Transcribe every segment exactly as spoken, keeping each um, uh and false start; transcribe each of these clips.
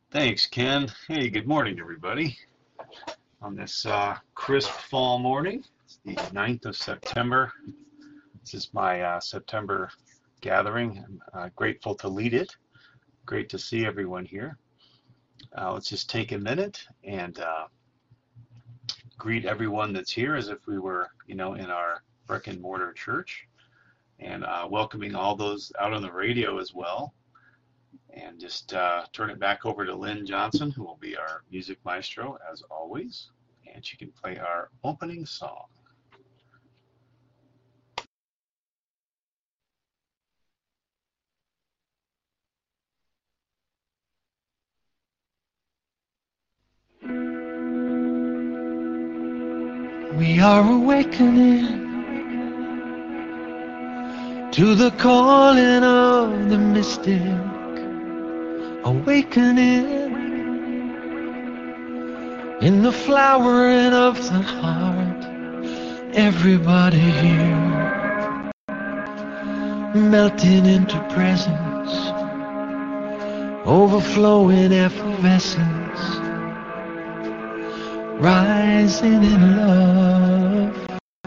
Thanks, Ken. Hey, good morning, everybody. On this uh, crisp fall morning, it's the ninth of September. This is my uh, September gathering. I'm uh, grateful to lead it. Great to see everyone here. Uh, let's just take a minute and uh, greet everyone that's here as if we were, you know, in our brick and mortar church, and uh, welcoming all those out on the radio as well. And just uh, turn it back over to Lynn Johnson, who will be our music maestro as always. And she can play our opening song. We are awakening to the calling of the mystic, awakening in the flowering of the heart. Everybody here melting into presence, overflowing effervescence, rising in love.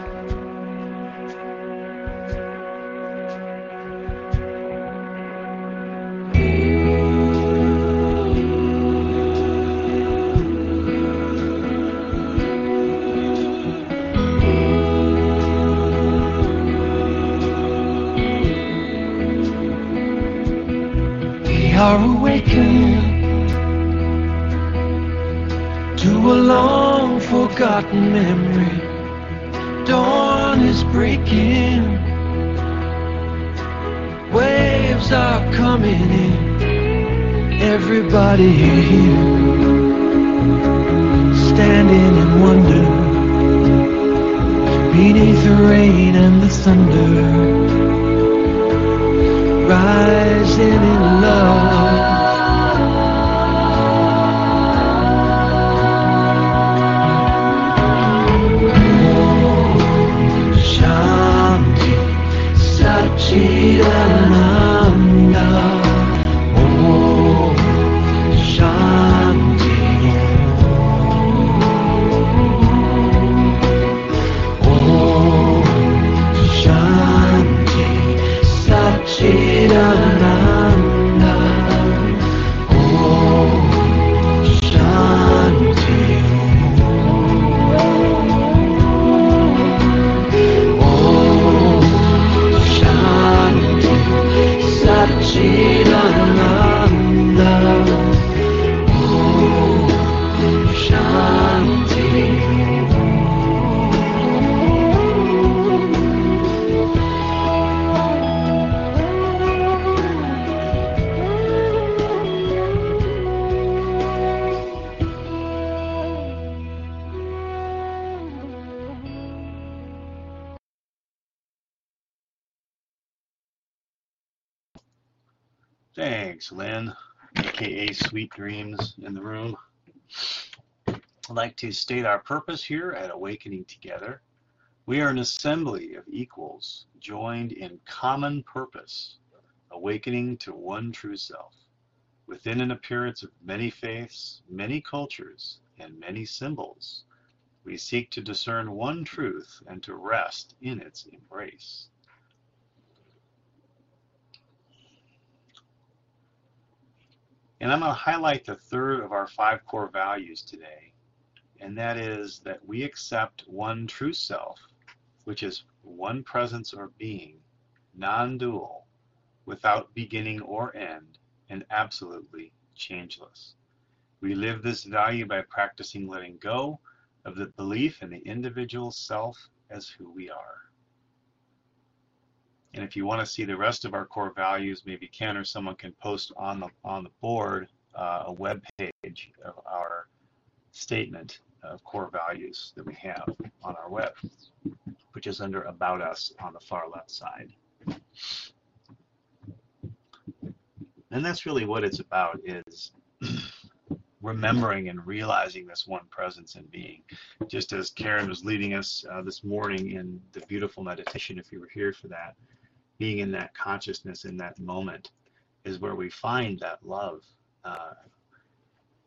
We are awakening to a long forgotten memory. Dawn is breaking, waves are coming in. Everybody here standing in wonder beneath the rain and the thunder, rising in love. Chidananda, Om Shanti, Om Shanti, Satchidananda, Om Shanti, Om Shanti, Satchidananda, Om Shanti. Thanks, Lynn, aka Sweet Dreams in the room. I'd like to state our purpose here at Awakening Together. We are an assembly of equals joined in common purpose, awakening to one true self. Within an appearance of many faiths, many cultures, and many symbols, we seek to discern one truth and to rest in its embrace. And I'm going to highlight the third of our five core values today, and that is that we accept one true self, which is one presence or being, non-dual, without beginning or end, and absolutely changeless. We live this value by practicing letting go of the belief in the individual self as who we are. And if you want to see the rest of our core values, maybe Ken or someone can post on the on the board uh, a web page of our statement of core values that we have on our web, which is under About Us on the far left side. And that's really what it's about, is remembering and realizing this one presence and being. Just as Karen was leading us uh, this morning in the beautiful meditation, if you were here for that, being in that consciousness in that moment is where we find that love. Uh,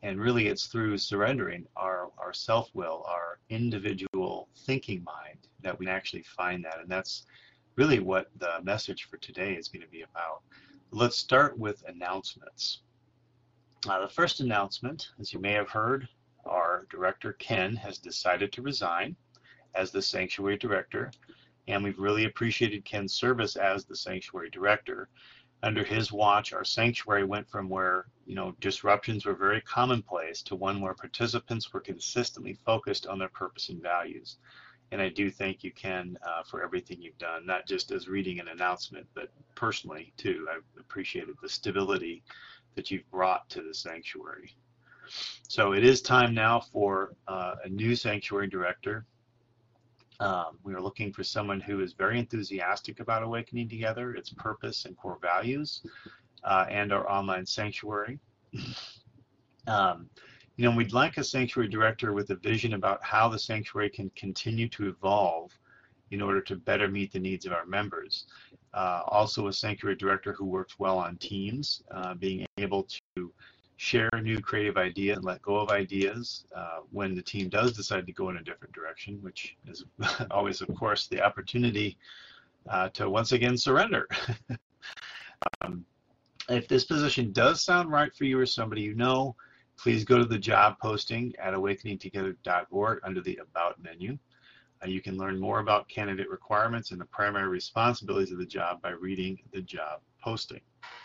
and really it's through surrendering our, our self-will, our individual thinking mind, that we can actually find that. And that's really what the message for today is going to be about. Let's start with announcements. Uh, the first announcement, as you may have heard, our director Ken has decided to resign as the sanctuary director, and we've really appreciated Ken's service as the sanctuary director. Under his watch, our sanctuary went from where, you know, disruptions were very commonplace to one where participants were consistently focused on their purpose and values. And I do thank you, Ken, uh, for everything you've done, not just as reading an announcement, but personally, too. I've appreciated the stability that you've brought to the sanctuary. So it is time now for uh, a new sanctuary director. Um, we are looking for someone who is very enthusiastic about Awakening Together, its purpose and core values, uh, and our online sanctuary. Um, you know, we'd like a sanctuary director with a vision about how the sanctuary can continue to evolve in order to better meet the needs of our members. Uh, also a sanctuary director who works well on teams, uh, being able to share new creative ideas and let go of ideas uh, when the team does decide to go in a different direction, which is always, of course, the opportunity uh, to once again surrender. um, if this position does sound right for you or somebody you know, please go to the job posting at awakening together dot org under the About menu. Uh, you can learn more about candidate requirements and the primary responsibilities of the job by reading the job posting.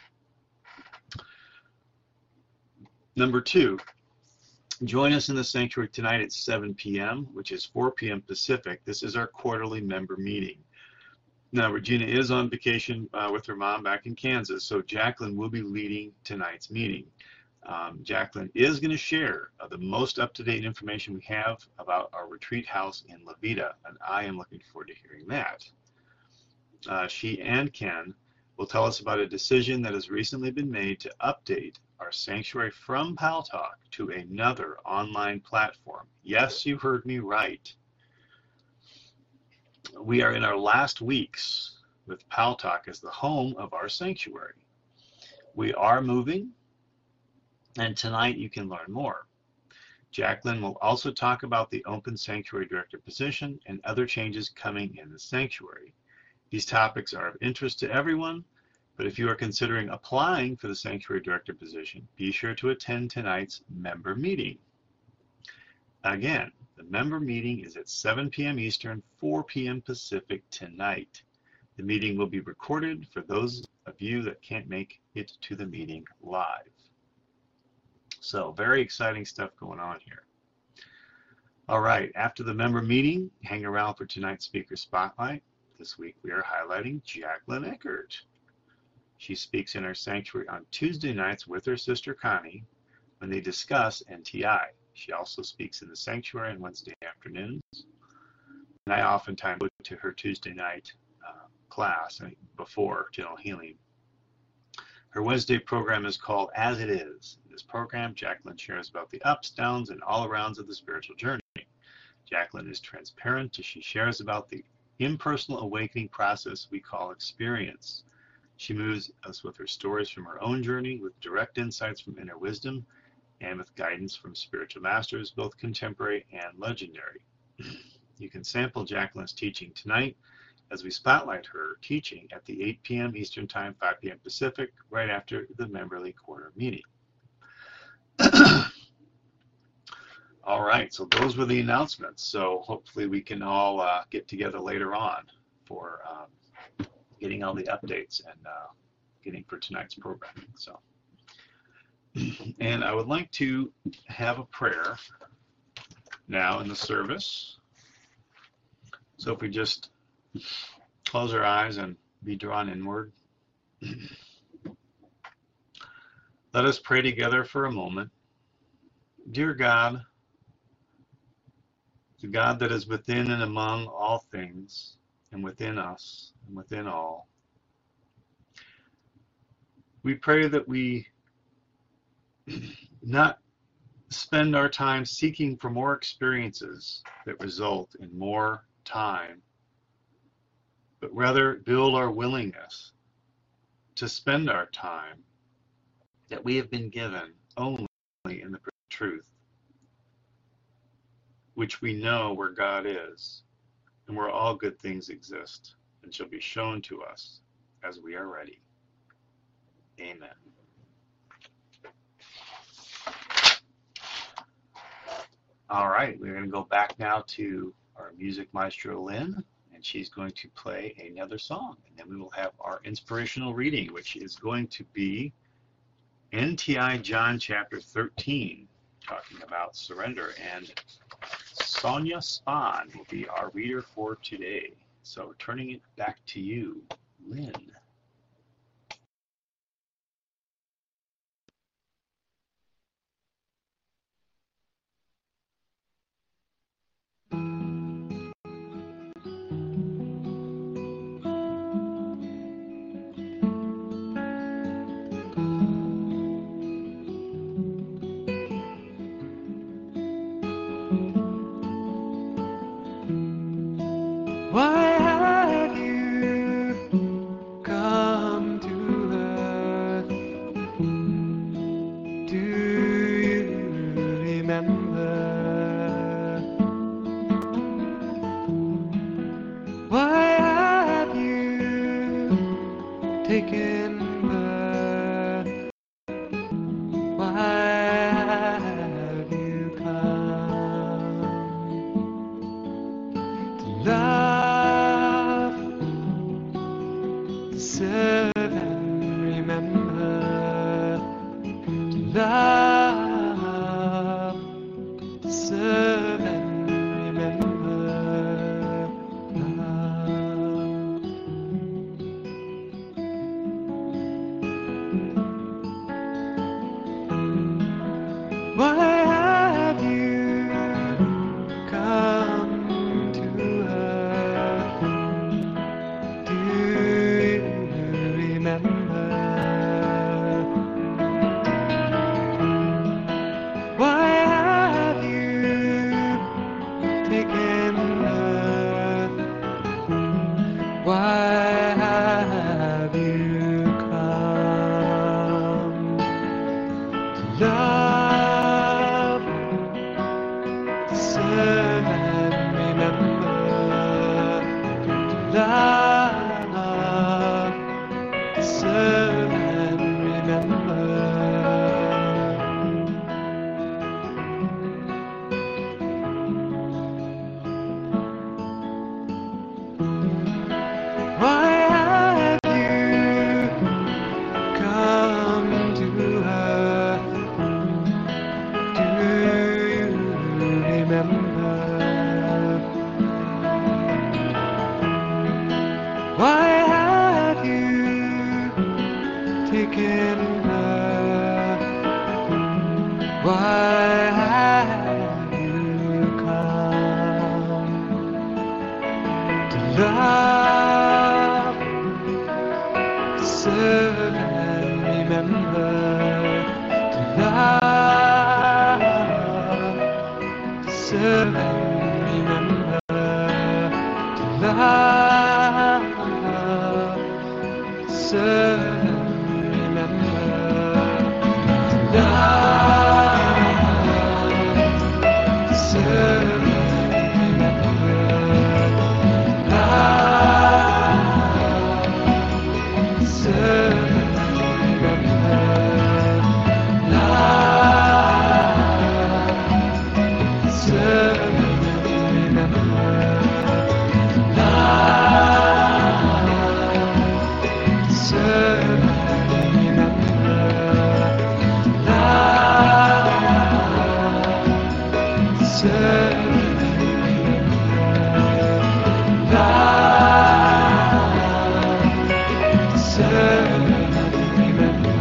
Number two, join us in the sanctuary tonight at seven p m, which is four p m Pacific. This is our quarterly member meeting. Now, Regina is on vacation uh, with her mom back in Kansas, so Jacqueline will be leading tonight's meeting. Um, Jacqueline is going to share uh, the most up-to-date information we have about our retreat house in La Vita, and I am looking forward to hearing that. Uh, she and Ken will tell us about a decision that has recently been made to update our sanctuary from Paltalk to another online platform. Yes, you heard me right. We are in our last weeks with Paltalk as the home of our sanctuary. We are moving, and tonight you can learn more. Jacqueline will also talk about the open sanctuary director position and other changes coming in the sanctuary. These topics are of interest to everyone, but if you are considering applying for the sanctuary director position, be sure to attend tonight's member meeting. Again, the member meeting is at seven p m Eastern, four p m Pacific tonight. The meeting will be recorded for those of you that can't make it to the meeting live. So, very exciting stuff going on here. All right, after the member meeting, hang around for tonight's speaker spotlight. This week we are highlighting Jacqueline Eckert. She speaks in our sanctuary on Tuesday nights with her sister Connie when they discuss N T I. She also speaks in the sanctuary on Wednesday afternoons. And I oftentimes go to her Tuesday night uh, class before General Healing. Her Wednesday program is called As It Is. In this program, Jacqueline shares about the ups, downs, and all-arounds of the spiritual journey. Jacqueline is transparent as she shares about the impersonal awakening process we call experience. She moves us with her stories from her own journey, with direct insights from inner wisdom, and with guidance from spiritual masters, both contemporary and legendary. You can sample Jacqueline's teaching tonight as we spotlight her teaching at the eight p m Eastern Time, five p m Pacific, right after the Memberly Quarter meeting. All right, so those were the announcements. So hopefully we can all uh, get together later on for um, getting all the updates and uh, getting for tonight's programming. So, and I would like to have a prayer now in the service. So if we just close our eyes and be drawn inward. Let us pray together for a moment. Dear God, the God that is within and among all things, and within us, and within all, we pray that we not spend our time seeking for more experiences that result in more time, but rather build our willingness to spend our time that we have been given only in the truth, which we know where God is and where all good things exist, and shall be shown to us as we are ready. Amen. All right, we're going to go back now to our music maestro, Lynn, and she's going to play another song. And then we will have our inspirational reading, which is going to be N T I John chapter thirteen, talking about surrender. And Sonia Spahn will be our reader for today. So turning it back to you, Lynn. Why have you come to earth? Do you remember? Why have you taken birth? Why have you come to love, to serve and remember? To love, to serve and remember. Love. Why have you come to earth? Do you remember? Why have you taken earth? Why have you come to love, to serve and remember? To love, to serve and remember. Why have you come to earth? Do you remember? Why have you taken earth? Why have you come to love, to serve and remember? To love, to serve and remember. To love, to serve and remember. To love, to serve and remember. Love, to serve and remember. Love, to serve and remember. Love, to serve and remember. Love, to serve and remember. Love, to serve and remember.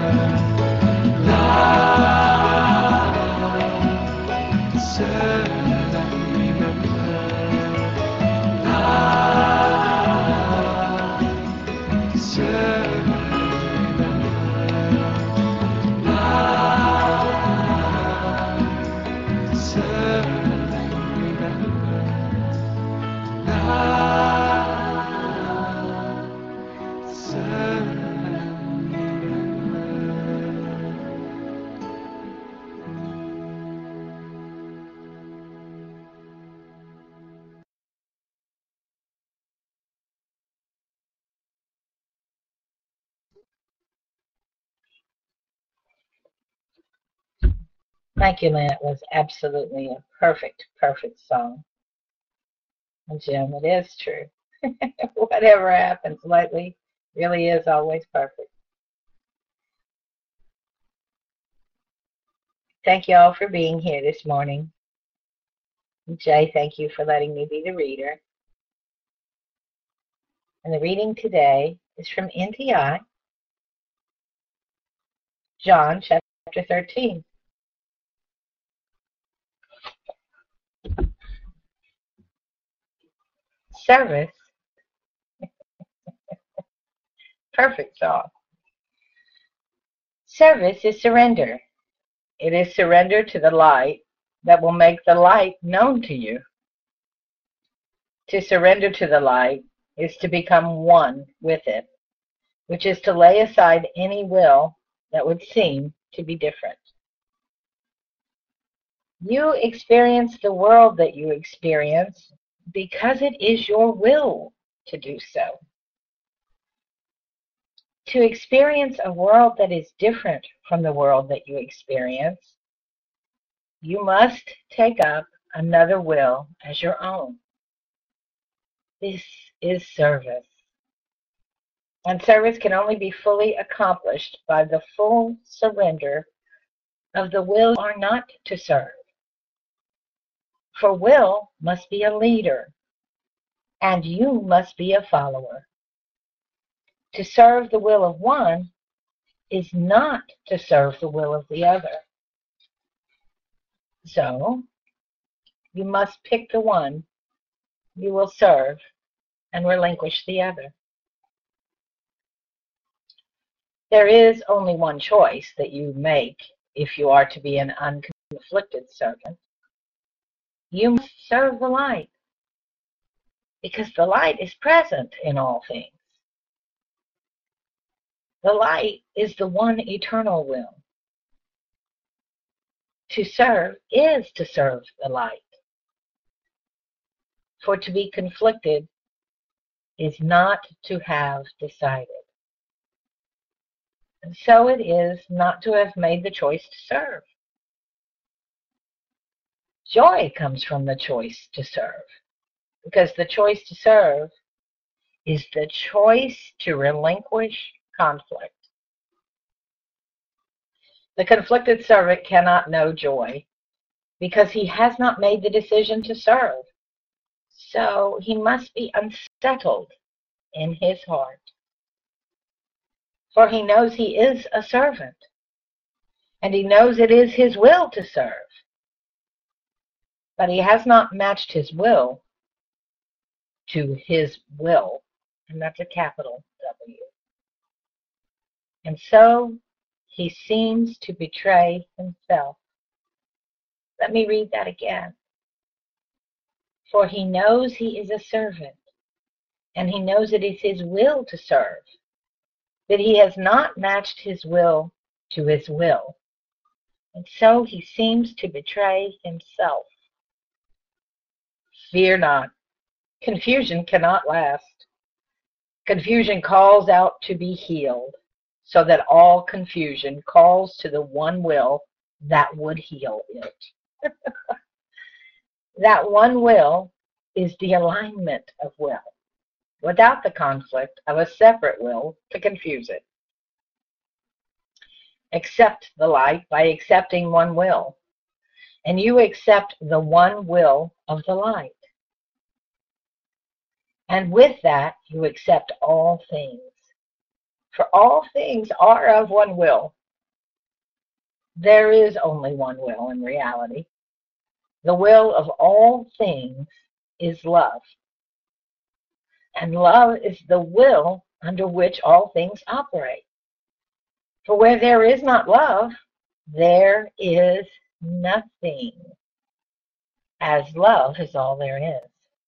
Love, to serve and remember. Love, to serve and remember. Love, to serve and Thank you, Lynn. It was absolutely a perfect, perfect song. And Jim, it is true. Whatever happens lately really is always perfect. Thank you all for being here this morning. Jay, thank you for letting me be the reader. And the reading today is from N T I, John chapter thirteen. Service. Perfect song. Service is surrender. It is surrender to the light that will make the light known to you. To surrender to the light is to become one with it, which is to lay aside any will that would seem to be different. You experience the world that you experience because it is your will to do so. To experience a world that is different from the world that you experience, you must take up another will as your own. This is service. And service can only be fully accomplished by the full surrender of the will you are not to serve. For will must be a leader, and you must be a follower. To serve the will of one is not to serve the will of the other. So, you must pick the one you will serve and relinquish the other. There is only one choice that you make if you are to be an unconflicted servant. You must serve the light, because the light is present in all things. The light is the one eternal will. To serve is to serve the light. For to be conflicted is not to have decided. And so it is not to have made the choice to serve. Joy comes from the choice to serve, because the choice to serve is the choice to relinquish conflict. The conflicted servant cannot know joy because he has not made the decision to serve. So he must be unsettled in his heart. For he knows he is a servant, and he knows it is his will to serve. But he has not matched his will to his will, and that's a capital W. And so he seems to betray himself. Let me read that again. For he knows he is a servant, and he knows it is his will to serve, but he has not matched his will to his will, and so he seems to betray himself. Fear not. Confusion cannot last. Confusion calls out to be healed, so that all confusion calls to the one will that would heal it. That one will is the alignment of will, without the conflict of a separate will to confuse it. Accept the light by accepting one will, and you accept the one will of the light. And with that, you accept all things. For all things are of one will. There is only one will in reality. The will of all things is love. And love is the will under which all things operate. For where there is not love, there is nothing, as love is all there is.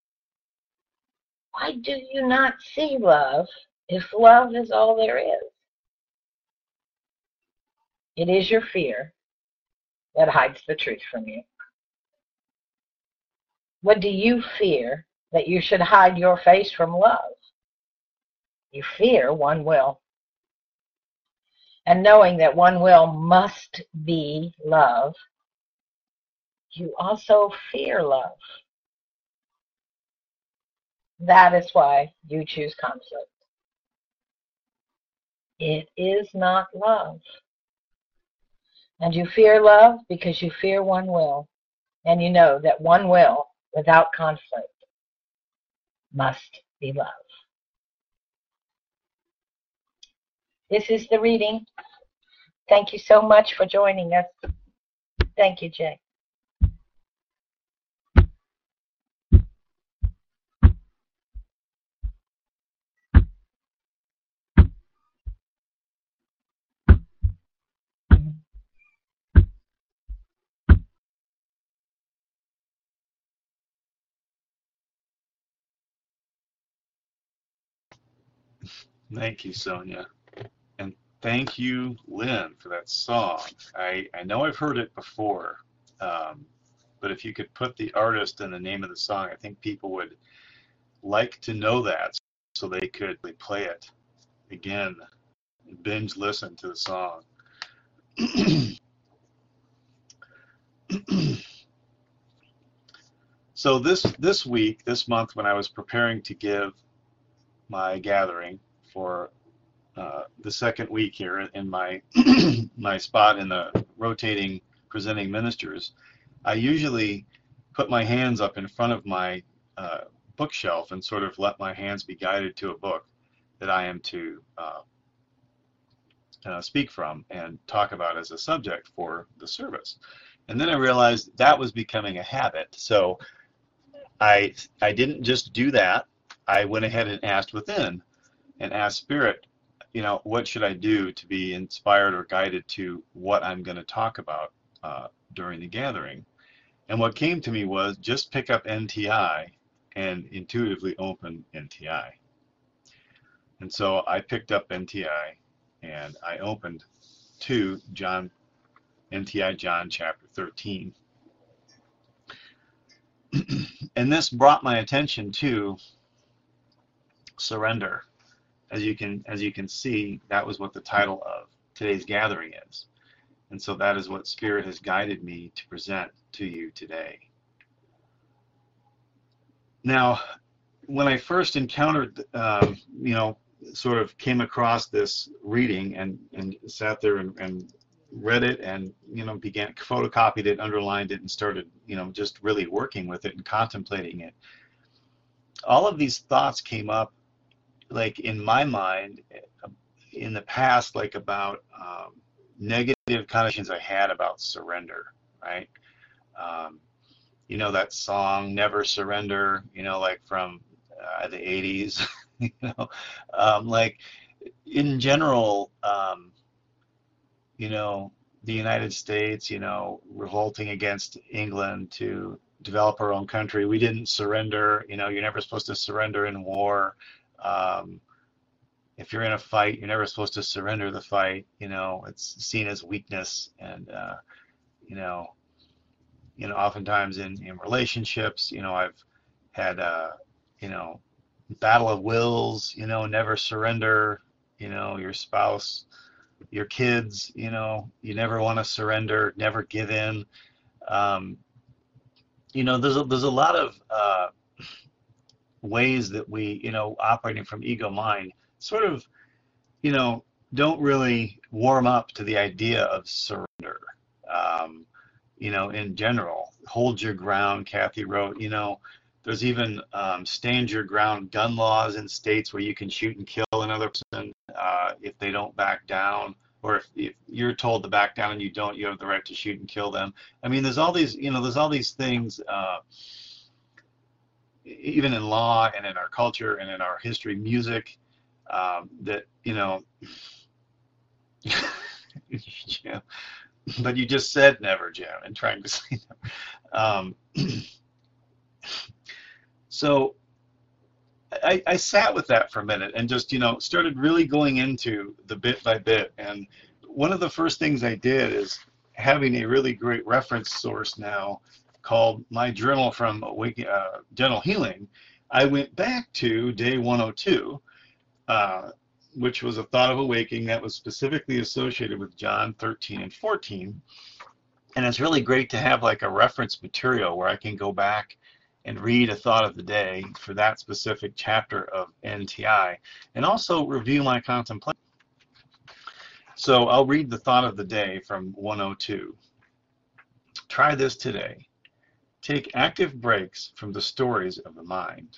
Why do you not see love if love is all there is? It is your fear that hides the truth from you. What do you fear that you should hide your face from love? You fear one will. And knowing that one will must be love, you also fear love. That is why you choose conflict. It is not love. And you fear love because you fear one will. And you know that one will, without conflict, must be love. This is the reading. Thank you so much for joining us. Thank you, Jay. Thank you, Sonia. And thank you, Lynn, for that song. I, I know I've heard it before, um, but if you could put the artist and the name of the song, I think people would like to know that so they could play it again, binge listen to the song. So this this week, this month, when I was preparing to give my gathering for uh, the second week here in my my spot in the rotating presenting ministers, I usually put my hands up in front of my uh, bookshelf and sort of let my hands be guided to a book that I am to uh, uh, speak from and talk about as a subject for the service. And then I realized that was becoming a habit. So I I didn't just do that. I went ahead and asked within and asked Spirit, you know, what should I do to be inspired or guided to what I'm going to talk about uh, during the gathering? And what came to me was just pick up N T I and intuitively open N T I. And so I picked up N T I and I opened to John, N T I John chapter thirteen. And this brought my attention to surrender. As you can as you can see, that was what the title of today's gathering is. And so that is what Spirit has guided me to present to you today. Now, when I first encountered, um, you know, sort of came across this reading and, and sat there and, and read it and, you know, began, photocopied it, underlined it, and started, you know, just really working with it and contemplating it, all of these thoughts came up, like in my mind, in the past, like about um, negative connotations I had about surrender, right? Um, you know, that song, Never Surrender, you know, like from uh, the eighties, you know, um, like in general, um, you know, the United States, you know, revolting against England to develop our own country. We didn't surrender. You know, you're never supposed to surrender in war. Um, if you're in a fight, you're never supposed to surrender the fight. You know, it's seen as weakness, and uh, you know, you know, oftentimes in, in relationships, you know, I've had, uh, you know, battle of wills. You know, never surrender. You know, your spouse, your kids. You know, you never want to surrender. Never give in. Um, you know, there's a, there's a lot of uh, ways that we, you know, operating from ego mind, sort of, you know, don't really warm up to the idea of surrender. Um, you know, in general, hold your ground. Kathy wrote, you know, there's even um, stand your ground gun laws in states where you can shoot and kill another person uh, if they don't back down, or if, if you're told to back down and you don't, you have the right to shoot and kill them. I mean, there's all these, you know, there's all these things. Uh, even in law and in our culture and in our history, music, um, that, you know, Jim, but you just said never, Jim, and trying to say never. Um, so I, I sat with that for a minute and just, you know, started really going into the bit by bit. And one of the first things I did is having a really great reference source now called my journal from uh, Dental Healing. I went back to day one oh two, uh, which was a thought of awakening that was specifically associated with John thirteen and fourteen. And it's really great to have like a reference material where I can go back and read a thought of the day for that specific chapter of N T I, and also review my contemplation. So I'll read the thought of the day from one oh two. Try this today. Take active breaks from the stories of the mind.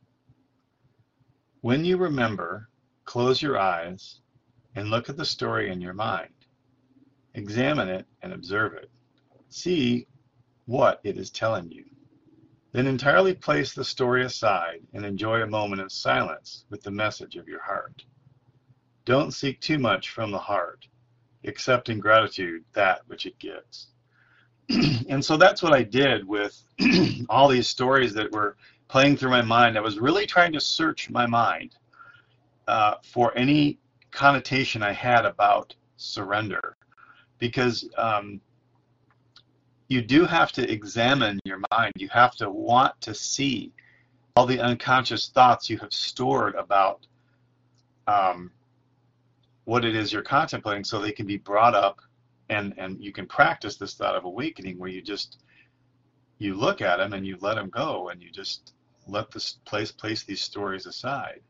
When you remember, close your eyes and look at the story in your mind. Examine it and observe it. See what it is telling you. Then entirely place the story aside and enjoy a moment of silence with the message of your heart. Don't seek too much from the heart. Accept in gratitude that which it gives. And so that's what I did with all these stories that were playing through my mind. I was really trying to search my mind uh, for any connotation I had about surrender, because um, you do have to examine your mind. You have to want to see all the unconscious thoughts you have stored about um, what it is you're contemplating, so they can be brought up, and, and you can practice this thought of awakening where you just, you look at them and you let them go, and you just let this place place these stories aside.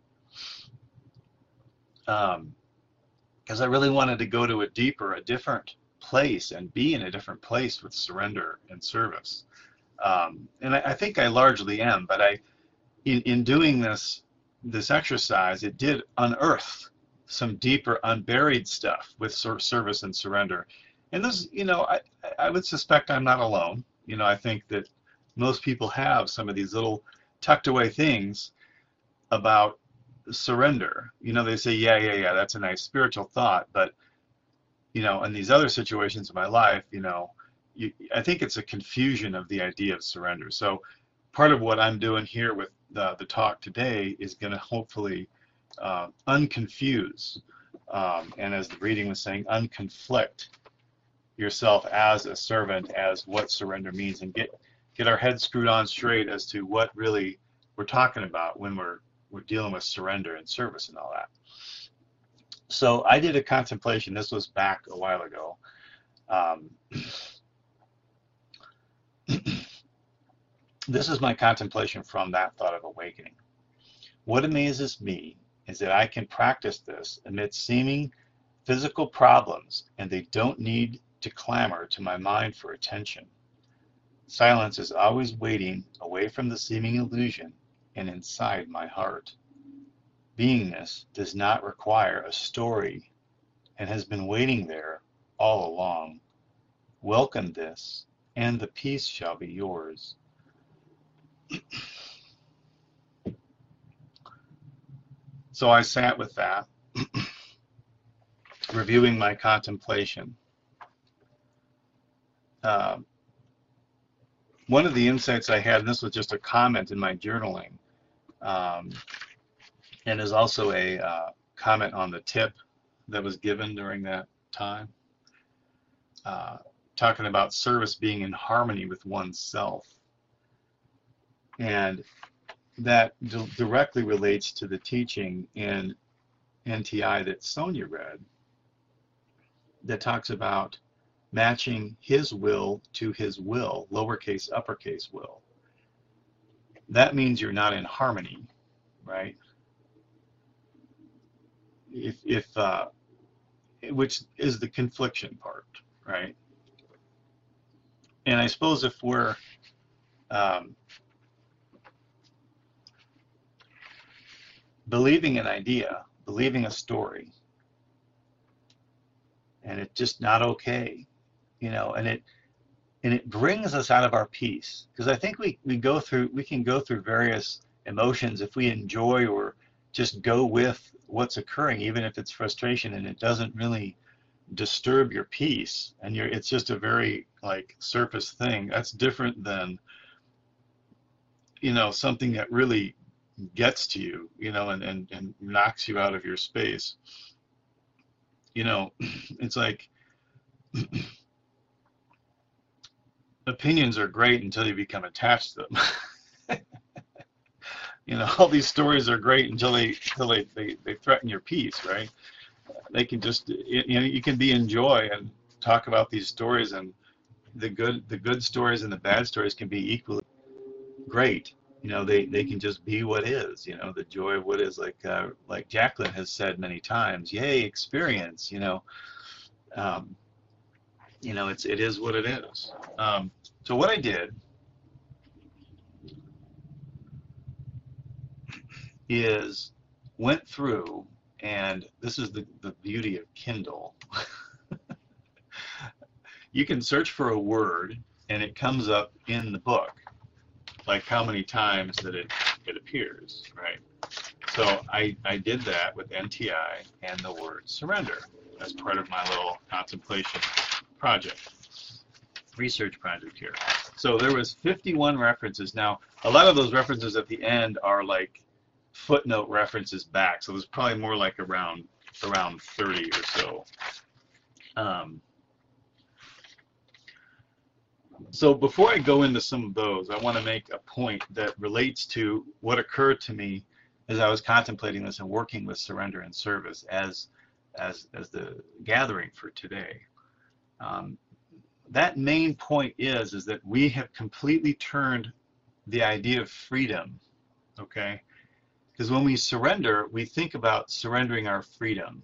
Um, because I really wanted to go to a deeper, a different place and be in a different place with surrender and service. Um, and I, I think I largely am, but I, in, in doing this, this exercise, it did unearth some deeper unburied stuff with service and surrender. And this, you know, I, I would suspect I'm not alone. You know, I think that most people have some of these little tucked away things about surrender. You know, they say, yeah, yeah, yeah, that's a nice spiritual thought, but you know, in these other situations of my life, you know, you, I think it's a confusion of the idea of surrender. So part of what I'm doing here with the, the talk today is going to hopefully uh, unconfuse, um, and as the reading was saying, unconflict yourself as a servant, as what surrender means, and get get our heads screwed on straight as to what really we're talking about when we're we're dealing with surrender and service and all that. So I did a contemplation. This was back a while ago. Um, this is my contemplation from that thought of awakening. What amazes me is that I can practice this amidst seeming physical problems, and they don't need to clamor to my mind for attention. Silence is always waiting away from the seeming illusion and inside my heart. Beingness does not require a story and has been waiting there all along. Welcome this, and the peace shall be yours. So I sat with that, reviewing my contemplation. Uh, one of the insights I had, and this was just a comment in my journaling, um, and is also a uh, comment on the tip that was given during that time, uh, talking about service being in harmony with oneself. And that d- directly relates to the teaching in N T I that Sonia read, that talks about matching his will to his will, lowercase, uppercase will. That means you're not in harmony, right? If, if uh, which is the confliction part, right? And I suppose if we're um, believing an idea, believing a story, and it's just not okay, you know, and it and it brings us out of our peace, because I think we we go through we can go through various emotions if we enjoy or just go with what's occurring, even if it's frustration and it doesn't really disturb your peace, and you're it's just a very like surface thing. That's different than, you know, something that really gets to you, you know, and, and, and knocks you out of your space. You know, it's like opinions are great until you become attached to them. You know, all these stories are great until they until they, they, they threaten your peace, right? They can just, you know, you can be in joy and talk about these stories and the good the good stories and the bad stories can be equally great. You know, they they can just be what is. You know, the joy of what is, like uh, like Jacqueline has said many times. Yay, experience. You know, um, you know, it's it is what it is. Um, so what I did is went through, and this is the the beauty of Kindle. You can search for a word, and it comes up in the book, like how many times that it, it appears, right? So I, I did that with N T I and the word surrender as part of my little contemplation project, research project here. So there was fifty-one references. Now, a lot of those references at the end are like footnote references back, so there's probably more like around around thirty or so. Um, So before I go into some of those, I want to make a point that relates to what occurred to me as I was contemplating this and working with surrender and service as as as the gathering for today. Um, that main point is is that we have completely turned the idea of freedom, okay? Because when we surrender, we think about surrendering our freedom.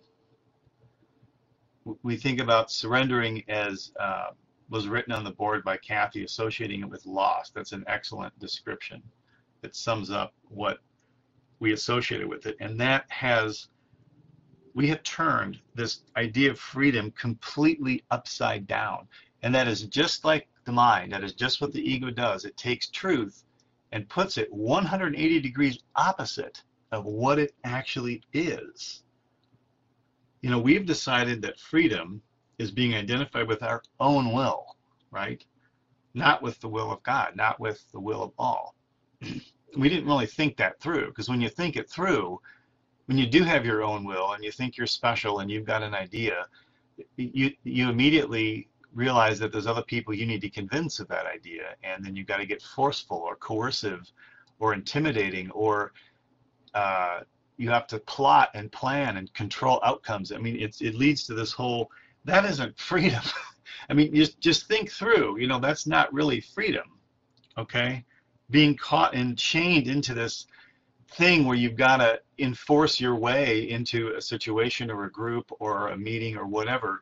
We think about surrendering as uh, was written on the board by Kathy, associating it with loss. That's an excellent description that sums up what we associated with it. And that has, we have turned this idea of freedom completely upside down. And that is just like the mind. That is just what the ego does. It takes truth and puts it one hundred eighty degrees opposite of what it actually is. You know, we've decided that freedom is being identified with our own will, right? Not with the will of God, not with the will of all. We didn't really think that through, because when you think it through, when you do have your own will and you think you're special and you've got an idea, you you immediately realize that there's other people you need to convince of that idea, and then you've got to get forceful or coercive or intimidating, or uh, you have to plot and plan and control outcomes. I mean, it's, it leads to this whole, that isn't freedom. I mean, just, just think through, you know, that's not really freedom, okay? Being caught and chained into this thing where you've got to enforce your way into a situation or a group or a meeting or whatever,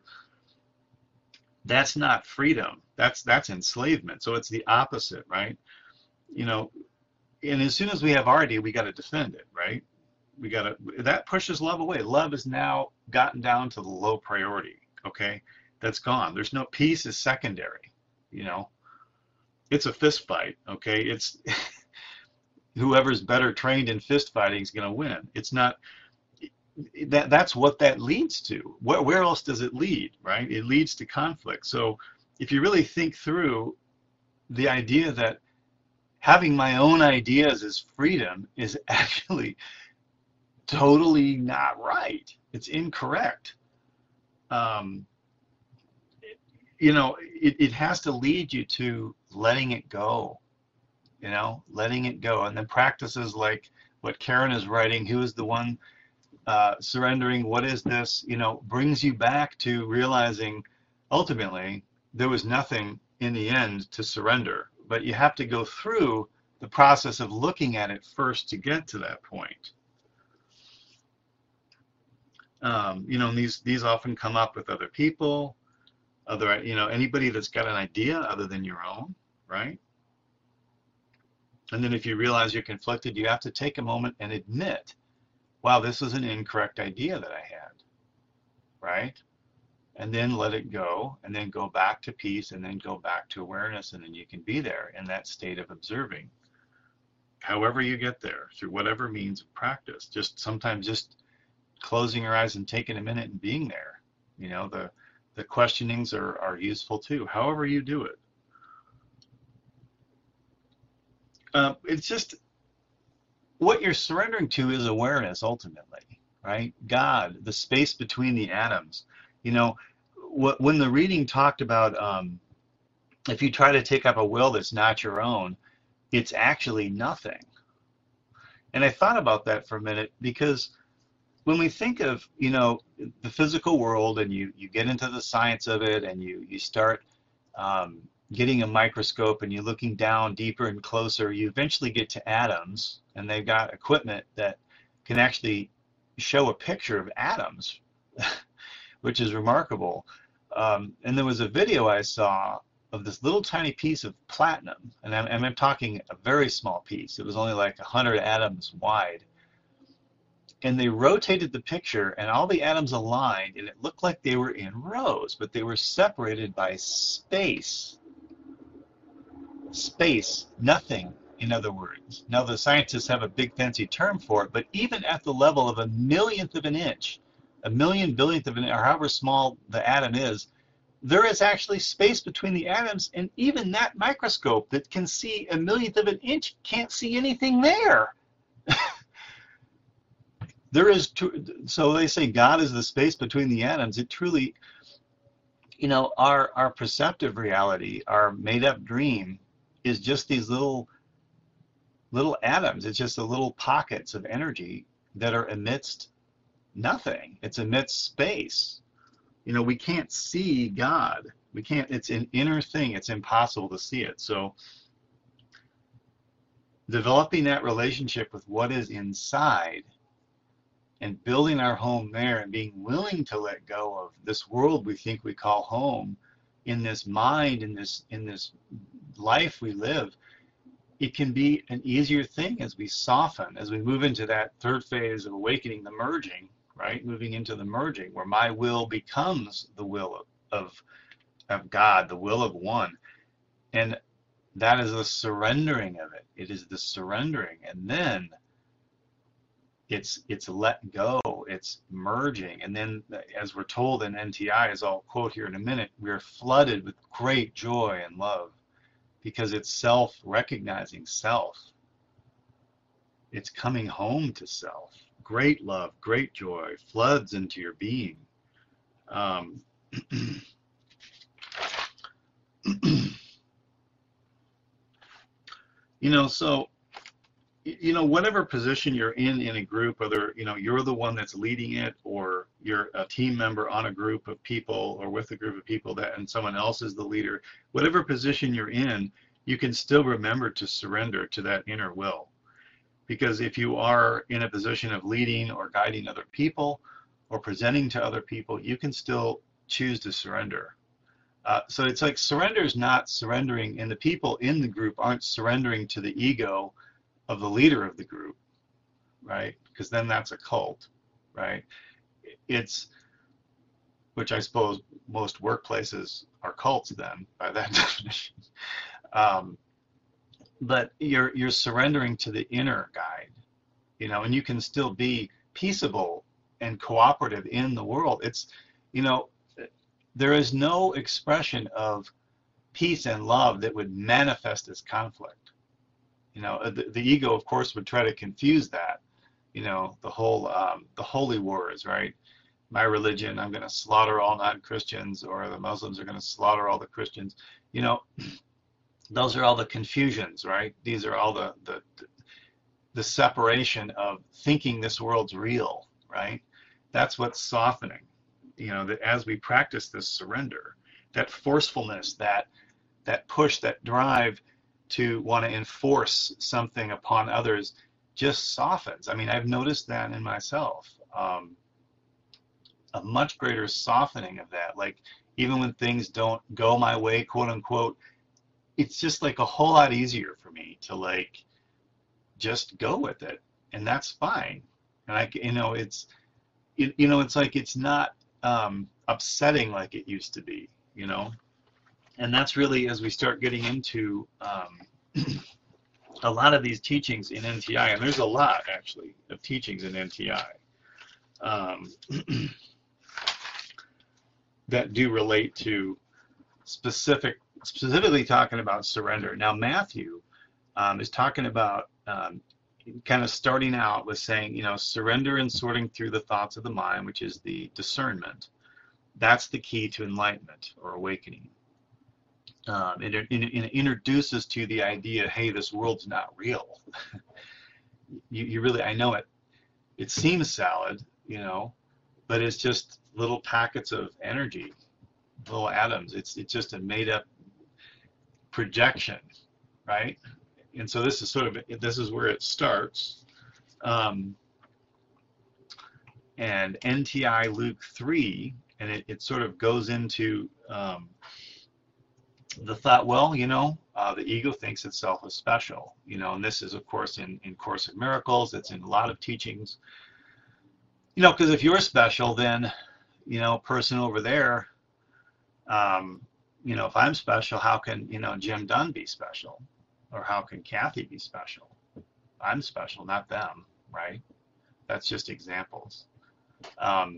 that's not freedom. That's, that's enslavement. So it's the opposite, right? You know, and as soon as we have our idea, we got to defend it, right? We got to, that pushes love away. Love has now gotten down to the low priority, okay? That's gone. There's no, peace is secondary, you know? It's a fist fight, okay? It's, whoever's better trained in fist fighting is going to win. It's not, that, that's what that leads to. Where, where else does it lead, right? It leads to conflict. So if you really think through the idea that having my own ideas as freedom is actually totally not right. It's incorrect. Um, you know, it, it has to lead you to letting it go, you know, letting it go. And then practices like what Karen is writing, who is the one uh, surrendering, what is this, you know, brings you back to realizing ultimately there was nothing in the end to surrender. But you have to go through the process of looking at it first to get to that point. Um, you know, and these these often come up with other people, other, you know, anybody that's got an idea other than your own, right? And then if you realize you're conflicted, you have to take a moment and admit, wow, this is an incorrect idea that I had, right? And then let it go, and then go back to peace, and then go back to awareness, and then you can be there in that state of observing. However you get there, through whatever means of practice, just sometimes just closing your eyes and taking a minute and being there. You know, the, the questionings are, are useful too, however you do it. Uh, it's just, what you're surrendering to is awareness ultimately, right? God, the space between the atoms. You know, what, when the reading talked about um, if you try to take up a will that's not your own, it's actually nothing. And I thought about that for a minute, because when we think of, you know, the physical world, and you, you get into the science of it, and you, you start um, getting a microscope and you're looking down deeper and closer, you eventually get to atoms, and they've got equipment that can actually show a picture of atoms, which is remarkable. Um, and there was a video I saw of this little tiny piece of platinum, and I'm, and I'm talking a very small piece. It was only like one hundred atoms wide. And they rotated the picture, and all the atoms aligned, and it looked like they were in rows, but they were separated by space. Space, nothing, in other words. Now, the scientists have a big fancy term for it, but even at the level of a millionth of an inch, a million billionth of an inch, or however small the atom is, there is actually space between the atoms, and even that microscope that can see a millionth of an inch can't see anything there. There is, so they say God is the space between the atoms. It truly, you know, our, our perceptive reality, our made-up dream, is just these little, little atoms. It's just the little pockets of energy that are amidst nothing. It's amidst space. You know, we can't see God. We can't, it's an inner thing. It's impossible to see it. So developing that relationship with what is inside and building our home there and being willing to let go of this world we think we call home, in this mind, in this in this life we live, it can be an easier thing as we soften, as we move into that third phase of awakening, the merging, right? Moving into the merging, where my will becomes the will of, of, of God, the will of one. And that is the surrendering of it. It is the surrendering. And then It's it's let go, it's merging, and then, as we're told in N T I, as I'll quote here in a minute, we're flooded with great joy and love, because it's self-recognizing self. It's coming home to self. Great love, great joy floods into your being. Um, you know, so. You know, whatever position you're in in a group, whether, you know, you're the one that's leading it, or you're a team member on a group of people, or with a group of people, that and someone else is the leader, whatever position you're in, you can still remember to surrender to that inner will. Because if you are in a position of leading or guiding other people or presenting to other people, you can still choose to surrender. Uh, so it's like surrender is not surrendering, and the people in the group aren't surrendering to the ego of the leader of the group, right? Because then that's a cult, right? It's, which I suppose most workplaces are cults then, by that definition. Um, but you're you're surrendering to the inner guide, you know, and you can still be peaceable and cooperative in the world. It's, you know, there is no expression of peace and love that would manifest as conflict. You know, the, the ego, of course, would try to confuse that. You know, the whole, um, the holy wars, right? My religion, I'm going to slaughter all non-Christians, or the Muslims are going to slaughter all the Christians. You know, those are all the confusions, right? These are all the, the, the separation of thinking this world's real, right? That's what's softening. You know, that as we practice this surrender, that forcefulness, that, that push, that drive to want to enforce something upon others just softens. I mean, I've noticed that in myself. Um, a much greater softening of that. Like, even when things don't go my way, quote unquote, it's just like a whole lot easier for me to like just go with it, and that's fine. And I, you know, it's, it, you know, it's like it's not um, upsetting like it used to be, you know. And that's really, as we start getting into um, a lot of these teachings in N T I, and there's a lot actually of teachings in N T I um, that do relate to specific, specifically talking about surrender. Now Matthew um, is talking about um, kind of starting out with saying, you know, surrender and sorting through the thoughts of the mind, which is the discernment. That's the key to enlightenment or awakening. Um, it, it, it introduces to the idea, hey, this world's not real. you, you really, I know it, it seems solid, you know, but it's just little packets of energy, little atoms. It's it's just a made up, projection, right? And so this is sort of, this is where it starts. Um, and N T I Luke three, and it, it sort of goes into um, the thought, well, you know, uh, the ego thinks itself is special, you know, and this is, of course, in, in Course in Miracles. It's in a lot of teachings, you know, because if you're special, then, you know, person over there, um, you know, if I'm special, how can, you know, Jim Dunn be special? Or how can Kathy be special? I'm special, not them, right? That's just examples. Um,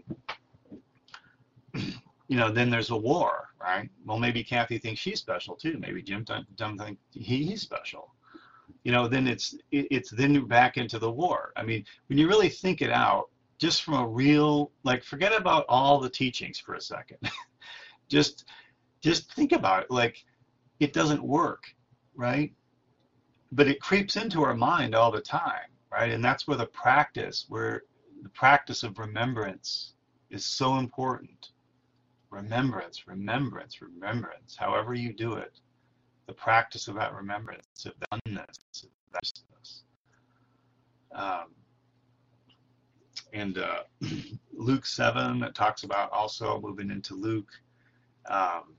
you know, then there's a war, right? Well, maybe Kathy thinks she's special too. Maybe Jim Dunn thinks he, he's special. You know, then it's it, it's then back into the war. I mean, when you really think it out, just from a real, like, forget about all the teachings for a second. just just think about it. Like, it doesn't work, right? But it creeps into our mind all the time, right? And that's where the practice, where the practice of remembrance is so important. Remembrance, remembrance, remembrance. However you do it, the practice of that remembrance, of doneness, of vastness. Um, and uh, Luke seven, it talks about also moving into Luke. Um,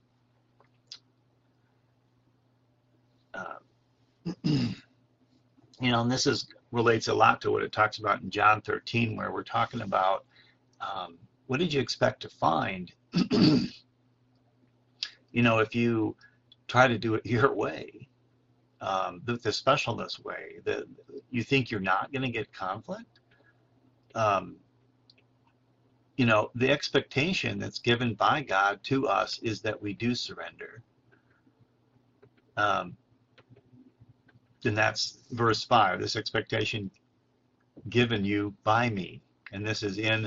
uh, you know, and this is relates a lot to what it talks about in John thirteen, where we're talking about um, what did you expect to find, you know, if you try to do it your way, um, the, the specialness way, that you think you're not going to get conflict. Um, you know, the expectation that's given by God to us is that we do surrender. Um, and that's verse five, this expectation given you by me. And this is in,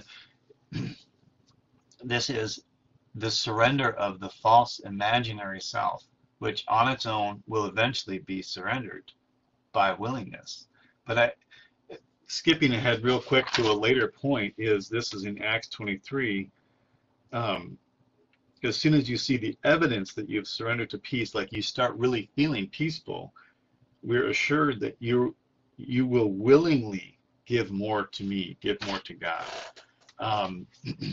this is the surrender of the false imaginary self, which on its own will eventually be surrendered by willingness. But I, skipping ahead real quick to a later point, is this is in Acts twenty-three. Um, as soon as you see the evidence that you've surrendered to peace, like you start really feeling peaceful, we're assured that you you will willingly give more to me, give more to God. Um,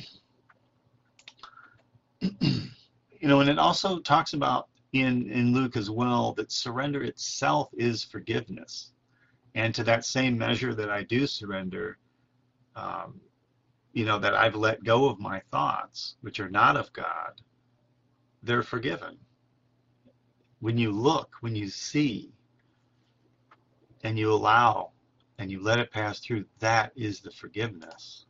you know, and it also talks about in, in Luke as well that surrender itself is forgiveness. And to that same measure that I do surrender, um, you know, that I've let go of my thoughts, which are not of God, they're forgiven. When you look, when you see, and you allow, and you let it pass through, that is the forgiveness.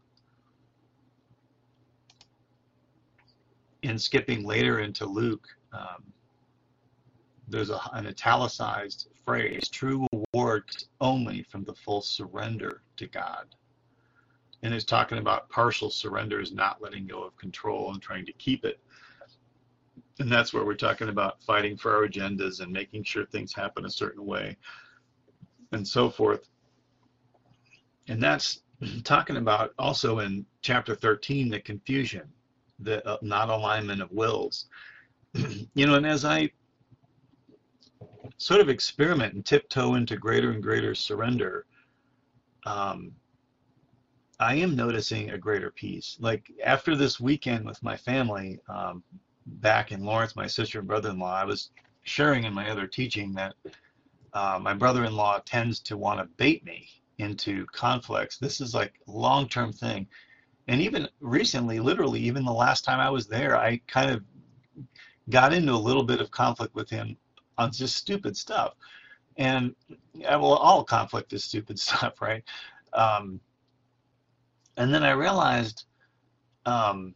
In skipping later into Luke, um, there's a, an italicized phrase, true reward only from the full surrender to God. And it's talking about partial surrenders, not letting go of control and trying to keep it. And that's where we're talking about fighting for our agendas and making sure things happen a certain way and so forth. And that's talking about also in chapter thirteen, the confusion, the uh, not alignment of wills. You know, and as I sort of experiment and tiptoe into greater and greater surrender, um, I am noticing a greater peace. Like after this weekend with my family, um, back in Lawrence, my sister and brother-in-law, I was sharing in my other teaching that uh, my brother-in-law tends to want to bait me into conflicts. This is like a long-term thing. And even recently, literally, even the last time I was there, I kind of got into a little bit of conflict with him on just stupid stuff. And well, all conflict is stupid stuff, right? Um, and then I realized um,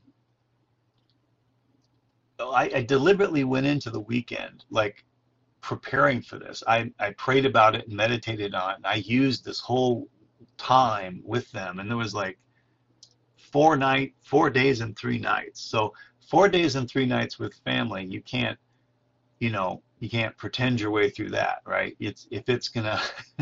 I, I deliberately went into the weekend like preparing for this. I, I prayed about it and meditated on it, and I used this whole time with them. And there was like four night, four days and three nights. So four days and three nights with family, you can't, you know, you can't pretend your way through that, right? It's if it's gonna,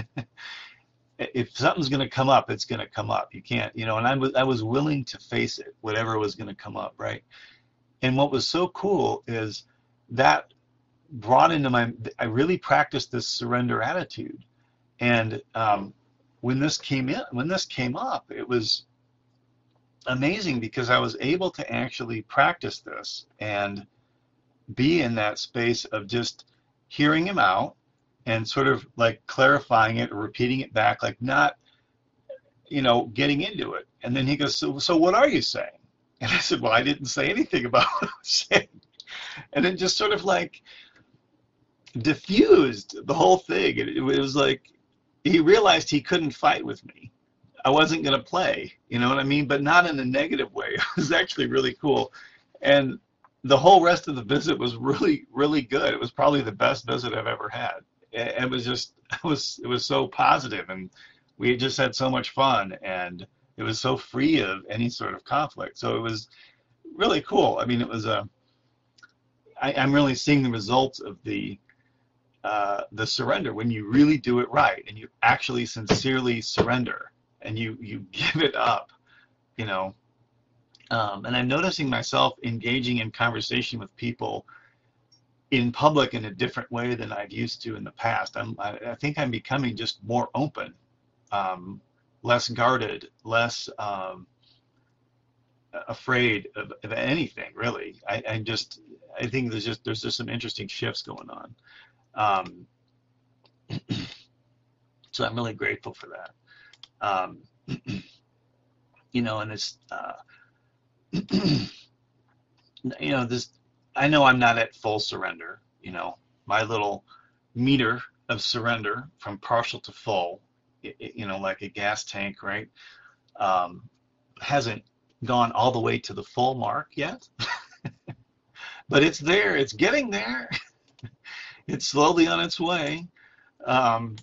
if something's gonna come up, it's gonna come up. You can't, you know. And I was I was willing to face it, whatever was gonna come up, right? And what was so cool is that brought into my, I really practiced this surrender attitude. And um, when this came in, when this came up, it was amazing because I was able to actually practice this and be in that space of just hearing him out and sort of like clarifying it or repeating it back, like not, you know, getting into it. And then he goes, so, so what are you saying? And I said, well, I didn't say anything about what I was saying. And it just sort of like diffused the whole thing. It, it was like he realized he couldn't fight with me. I wasn't going to play, you know what I mean? But not in a negative way. It was actually really cool. And the whole rest of the visit was really, really good. It was probably the best visit I've ever had. It was just, it was, it was so positive, and we just had so much fun, and it was so free of any sort of conflict. So it was really cool. I mean, it was a, I, I'm really seeing the results of the, uh, the surrender when you really do it right and you actually sincerely surrender and you, you give it up, you know. Um, and I'm noticing myself engaging in conversation with people in public in a different way than I've used to in the past. I'm, I, I think I'm becoming just more open, um, less guarded, less um, afraid of, of anything, really. I, I just, I think there's just, there's just some interesting shifts going on. Um, so I'm really grateful for that. Um, you know, and it's, uh, you know, this, I know I'm not at full surrender, you know, my little meter of surrender from partial to full, it, it, you know, like a gas tank, right, um, hasn't gone all the way to the full mark yet, but it's there, it's getting there, it's slowly on its way. Um,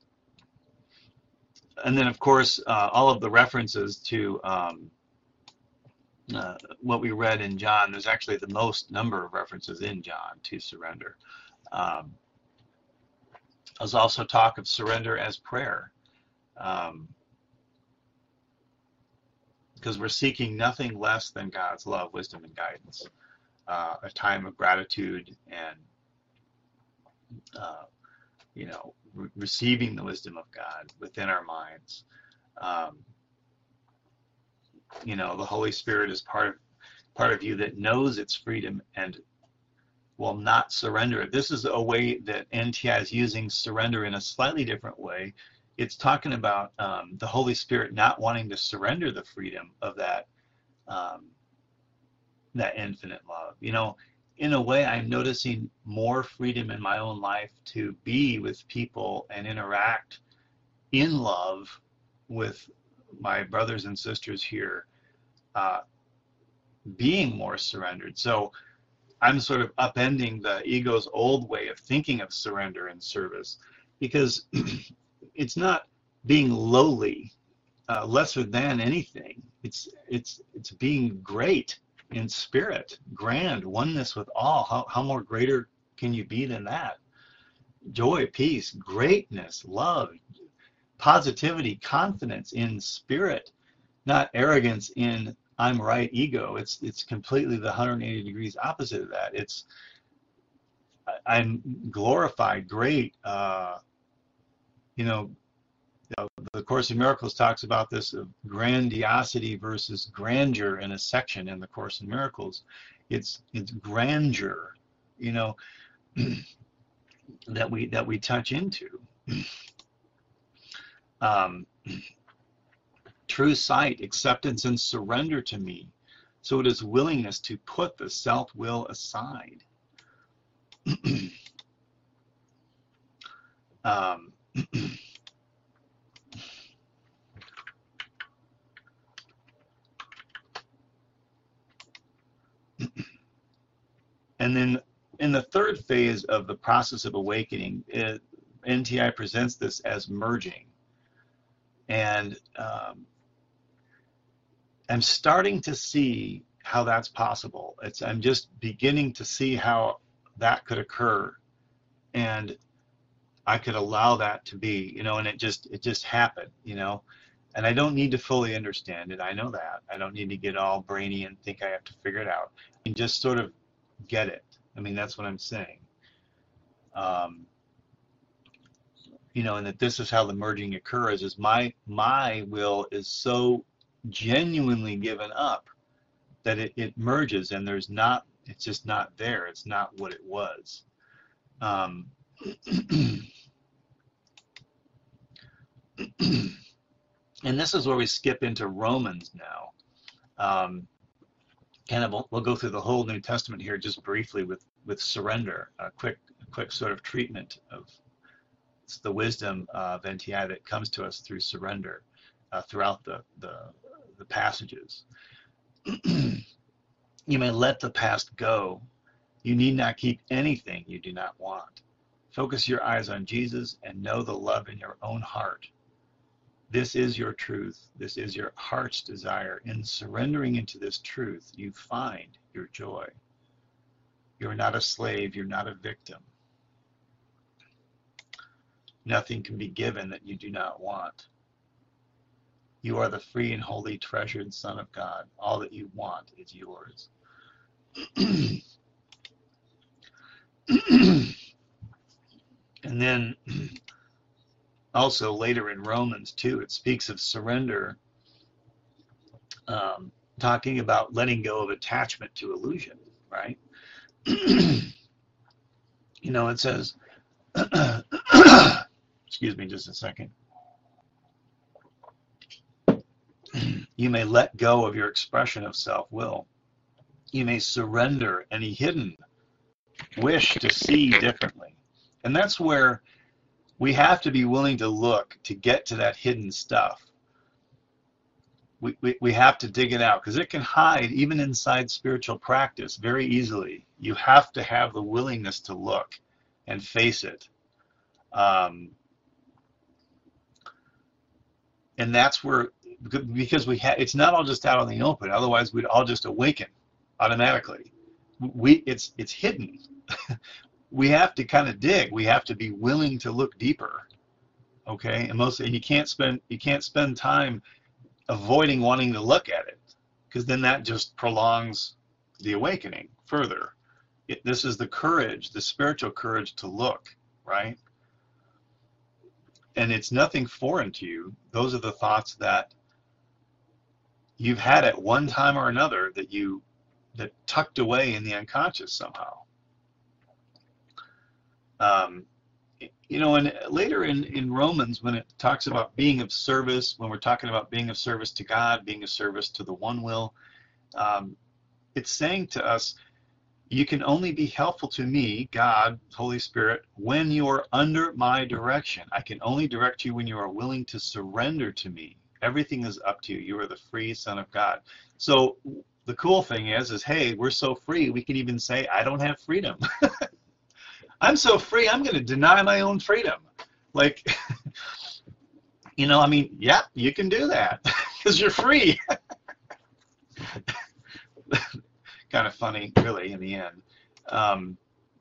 and then, of course, uh, all of the references to um, Uh, what we read in John, there's actually the most number of references in John to surrender. Um, there's also talk of surrender as prayer, um, because we're seeking nothing less than God's love, wisdom, and guidance, uh, a time of gratitude and, uh, you know, re- receiving the wisdom of God within our minds. Um, you know, the Holy Spirit is part of part of you that knows its freedom and will not surrender it. This is a way that N T I is using surrender in a slightly different way. It's talking about um, the Holy Spirit not wanting to surrender the freedom of that um, that infinite love. You know, in a way, I'm noticing more freedom in my own life to be with people and interact in love with my brothers and sisters here, uh, being more surrendered. So I'm sort of upending the ego's old way of thinking of surrender and service, because it's not being lowly, uh, lesser than anything. It's it's it's being great in spirit, grand, oneness with all. How how more greater can you be than that? Joy, peace, greatness, love, positivity, confidence in spirit, not arrogance in I'm right ego. It's it's completely the one hundred eighty degrees opposite of that. It's I'm glorified, great. Uh, you know, the Course in Miracles talks about this of grandiosity versus grandeur in a section in the Course in Miracles. It's it's grandeur, you know, that we that we touch into. Um, true sight, acceptance, and surrender to me. So it is willingness to put the self-will aside. um, and then in the third phase of the process of awakening, it, N T I presents this as merging. And um, I'm starting to see how that's possible. It's I'm just beginning to see how that could occur, and I could allow that to be, you know, and it just it just happened, you know, and I don't need to fully understand it. I know that. I don't need to get all brainy and think I have to figure it out, and just sort of get it. I mean, that's what I'm saying. Um, you know, and that this is how the merging occurs, is my my will is so genuinely given up that it, it merges, and there's not, it's just not there. It's not what it was. Um, and this is where we skip into Romans now. Um, kind of, we'll go through the whole New Testament here just briefly with, with surrender, a quick, a quick sort of treatment of it's the wisdom of N T I that comes to us through surrender uh, throughout the, the, the passages. You may let the past go. You need not keep anything you do not want. Focus your eyes on Jesus and know the love in your own heart. This is your truth. This is your heart's desire. In surrendering into this truth, you find your joy. You're not a slave. You're not a victim. Nothing can be given that you do not want. You are the free and holy treasured Son of God. All that you want is yours. And then also later in Romans two, it speaks of surrender, um, talking about letting go of attachment to illusion, right? You know, it says, excuse me just a second. You may let go of your expression of self-will. You may surrender any hidden wish to see differently. And that's where we have to be willing to look to get to that hidden stuff. We, we, we have to dig it out because it can hide even inside spiritual practice very easily. You have to have the willingness to look and face it. Um, and that's where, because we have, it's not all just out in the open. Otherwise, we'd all just awaken automatically. We, it's, it's hidden. We have to kind of dig. We have to be willing to look deeper. Okay, and most, and you can't spend, you can't spend time avoiding wanting to look at it, because then that just prolongs the awakening further. It, this is the courage, the spiritual courage to look, right? And it's nothing foreign to you. Those are the thoughts that you've had at one time or another that you, that tucked away in the unconscious somehow. Um, you know, and later in, in Romans, when it talks about being of service, when we're talking about being of service to God, being of service to the one will, um, it's saying to us, you can only be helpful to me, God, Holy Spirit, when you are under my direction. I can only direct you when you are willing to surrender to me. Everything is up to you. You are the free Son of God. So the cool thing is, is, hey, we're so free, we can even say, I don't have freedom. I'm so free, I'm going to deny my own freedom. Like, you know, I mean, yeah, you can do that because you're free. Kind of funny, really, in the end. Um,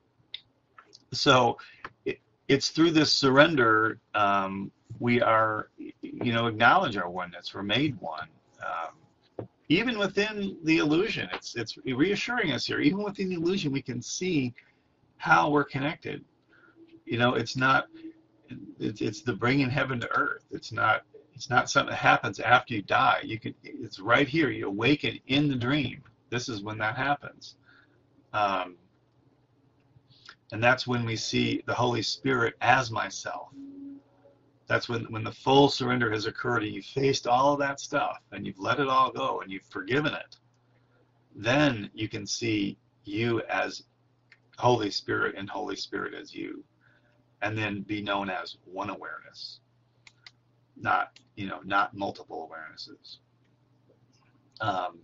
so it, it's through this surrender um, we are, you know, acknowledge our oneness. We're made one. Um, even within the illusion, it's it's reassuring us here. Even within the illusion, we can see how we're connected. You know, it's not, it's, it's the bringing heaven to earth. It's not, it's not something that happens after you die. You can, it's right here. You awaken in the dream. This is when that happens. Um, and that's when we see the Holy Spirit as myself. That's when, when the full surrender has occurred and you've faced all of that stuff and you've let it all go and you've forgiven it. Then you can see you as Holy Spirit and Holy Spirit as you, and then be known as one awareness, not, you know, not multiple awarenesses. Um,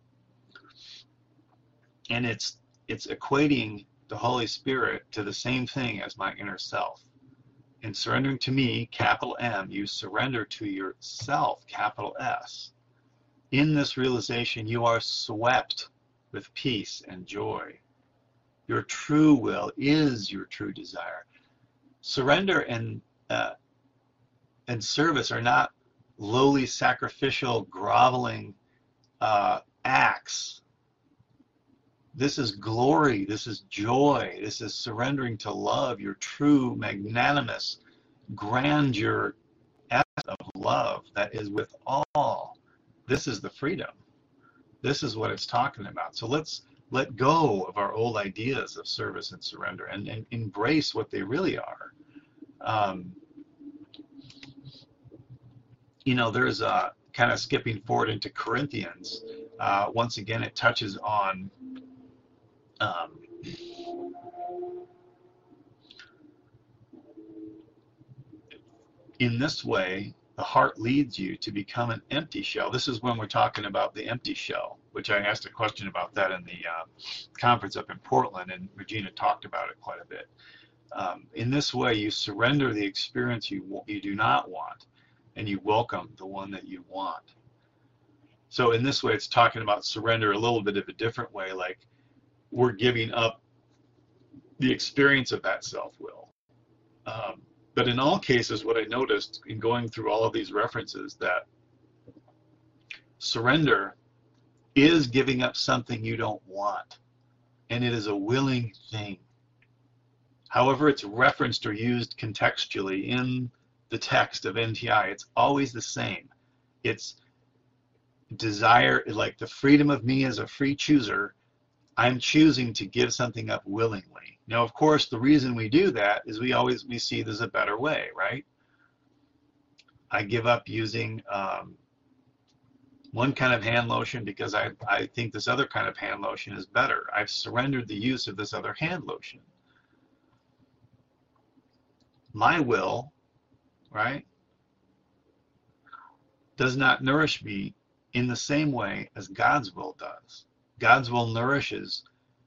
and it's it's equating the Holy Spirit to the same thing as my inner self. In surrendering to me, capital M, you surrender to yourself, capital S. In this realization, you are swept with peace and joy. Your true will is your true desire. Surrender and uh, and service are not lowly, sacrificial, groveling uh, acts. this is glory, this is joy, this is surrendering to love, your true magnanimous grandeur essence of love that is with all. This is the freedom. This is what it's talking about. So let's let go of our old ideas of service and surrender and, and embrace what they really are. Um, you know, there's a kind of skipping forward into Corinthians. Uh, once again, it touches on um, in this way, the heart leads you to become an empty shell. This is when we're talking about the empty shell, which I asked a question about that in the uh, conference up in Portland, and Regina talked about it quite a bit. Um, in this way, you surrender the experience you you do not want, and you welcome the one that you want. So in this way, it's talking about surrender a little bit of a different way, like we're giving up the experience of that self-will. Um, but in all cases, what I noticed in going through all of these references, that surrender is giving up something you don't want, and it is a willing thing. However it's referenced or used contextually in the text of N T I, it's always the same. It's desire, like the freedom of me as a free chooser. I'm choosing to give something up willingly. Now, of course, the reason we do that is we always we see there's a better way, right? I give up using um, one kind of hand lotion because I, I think this other kind of hand lotion is better. I've surrendered the use of this other hand lotion. My will, right, does not nourish me in the same way as God's will does. God's will nourishes,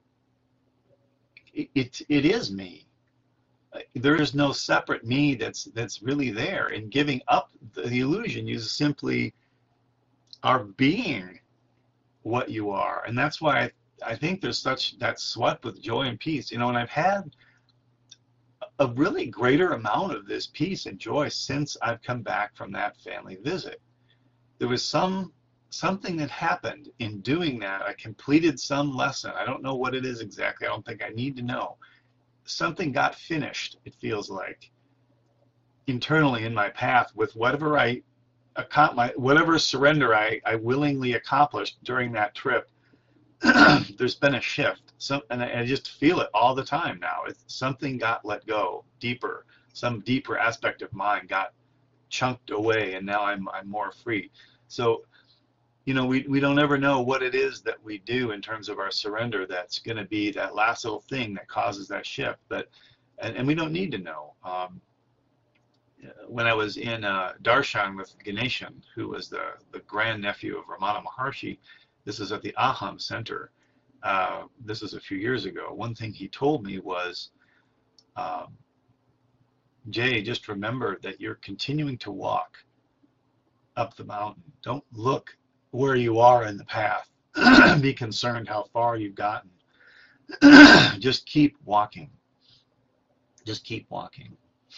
it, it, it is me. There is no separate me that's that's really there. In giving up the, the illusion, you simply are being what you are. And that's why I, I think there's such that swept with joy and peace. You know, and I've had a really greater amount of this peace and joy since I've come back from that family visit. There was some something that happened in doing that. I completed some lesson. I don't know what it is exactly. I don't think I need to know. Something got finished, it feels like, internally in my path with whatever I my whatever surrender I, I willingly accomplished during that trip. There's been a shift. Some, and I, I just feel it all the time now. It's, something got let go deeper. Some deeper aspect of mine got chunked away, and now I'm I'm more free. So, you know, we, we don't ever know what it is that we do in terms of our surrender that's going to be that last little thing that causes that shift. But and, and we don't need to know. Um, when I was in uh, Darshan with Ganeshan, who was the, the grandnephew of Ramana Maharshi, this is at the Aham Center. Uh, this was a few years ago. One thing he told me was, um, Jay, just remember that you're continuing to walk up the mountain. Don't look where you are in the path. Be concerned how far you've gotten. Just keep walking. Just keep walking.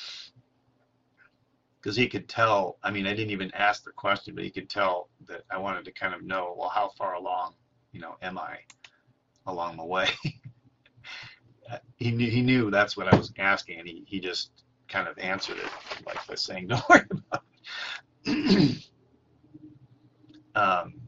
Because he could tell, I mean, I didn't even ask the question, but he could tell that I wanted to kind of know, well, how far along, you know, am I along the way? he knew he knew that's what I was asking, and he, he just kind of answered it like by saying, don't worry about it. um,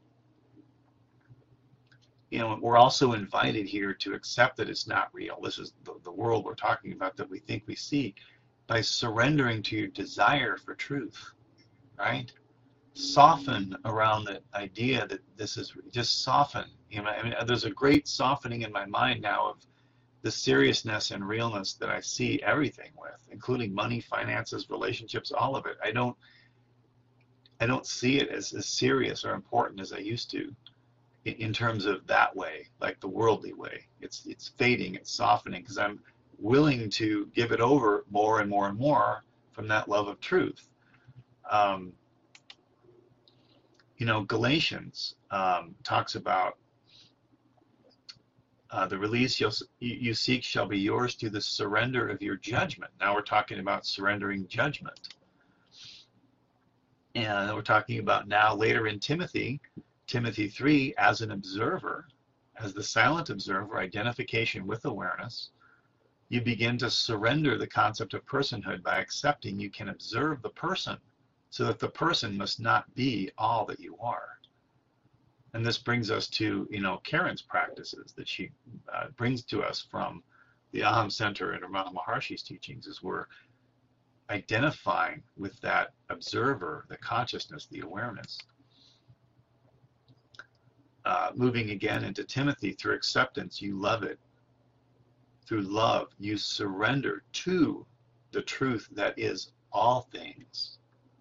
you know, we're also invited here to accept that it's not real. This is the, the world we're talking about that we think we see, by surrendering to your desire for truth, right? Soften around the idea that this is, just soften. You know, I mean, there's a great softening in my mind now of the seriousness and realness that I see everything with, including money, finances, relationships, all of it. I don't, I don't see it as, as serious or important as I used to, in, in terms of that way, like the worldly way. It's, it's fading, it's softening, because I'm willing to give it over more and more and more from that love of truth. Um, you know, Galatians um, talks about uh, the release you'll, you seek shall be yours through the surrender of your judgment. Now we're talking about surrendering judgment. And we're talking about now later in Timothy, Timothy three, as an observer, as the silent observer, identification with awareness, you begin to surrender the concept of personhood by accepting you can observe the person, so that the person must not be all that you are. And this brings us to, you know, Karen's practices that she uh, brings to us from the Aham Center and Ramana Maharshi's teachings, is we're identifying with that observer, the consciousness, the awareness. Uh, moving again into Timothy, through acceptance, you love it. Through love, you surrender to the truth that is all things.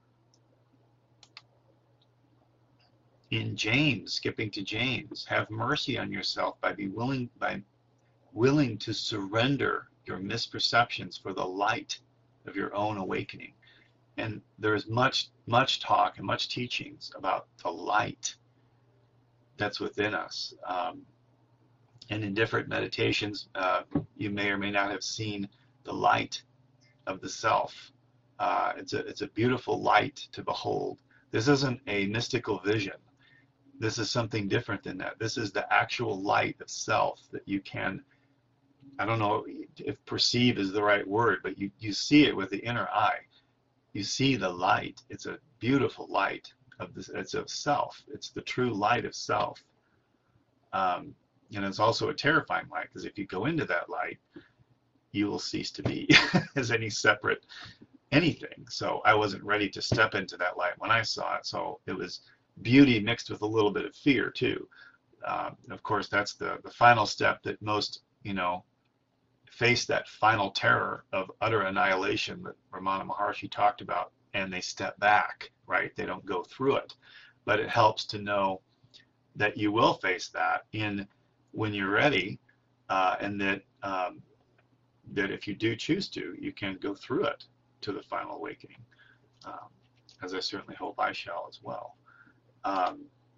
In James, skipping to James, have mercy on yourself by be willing by willing to surrender your misperceptions for the light of your own awakening. And there is much, much talk and much teachings about the light that's within us. Um, and in different meditations, uh, you may or may not have seen the light of the self. Uh, it's a it's a beautiful light to behold. This isn't a mystical vision. This is something different than that. This is the actual light of self that you can, I don't know if perceive is the right word, but you, you see it with the inner eye. You see the light. It's a beautiful light of this. It's of self. It's the true light of self. Um, and it's also a terrifying light, because if you go into that light, you will cease to be as any separate anything. So I wasn't ready to step into that light when I saw it. So it was beauty mixed with a little bit of fear too. Uh, of course, that's the, the final step that most, you know, face that final terror of utter annihilation that Ramana Maharshi talked about, and they step back, right? They don't go through it. But it helps to know that you will face that in when you're ready, uh, and that um, that if you do choose to, you can go through it to the final awakening, um, as I certainly hope I shall as well. Um,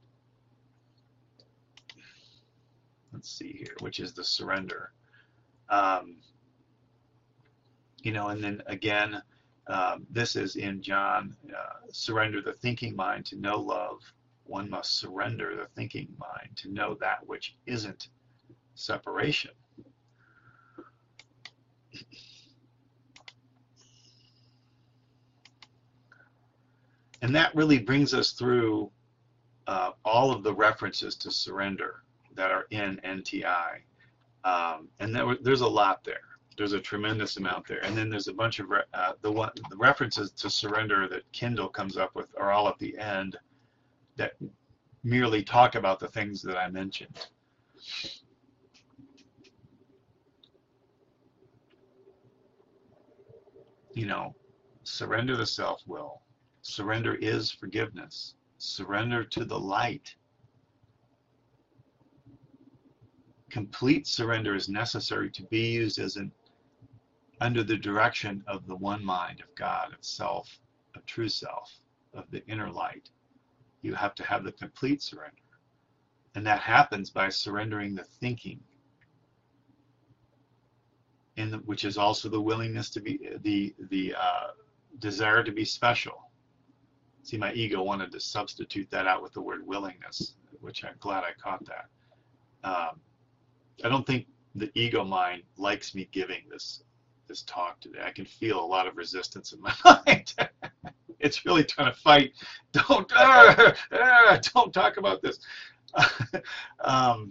let's see here, which is the surrender. Um, you know, and then again, um, this is in John, uh, surrender the thinking mind to know love. One must surrender the thinking mind to know that which isn't separation. And that really brings us through uh, all of the references to surrender that are in N T I. Um, and there, there's a lot there. There's a tremendous amount there. And then there's a bunch of, re uh, the, one, the references to surrender that Kindle comes up with are all at the end that merely talk about the things that I mentioned. You know, surrender the self-will. Surrender is forgiveness. Surrender to the light. Complete surrender is necessary to be used as an under the direction of the one mind of God, of self, of true self, of the inner light. You have to have the complete surrender. And that happens by surrendering the thinking, and the, which is also the willingness to be, the, the uh, desire to be special. See, my ego wanted to substitute that out with the word willingness, which I'm glad I caught that. Um, I don't think the ego mind likes me giving this this talk today. I can feel a lot of resistance in my mind. It's really trying to fight. Don't uh, uh, don't talk about this. um,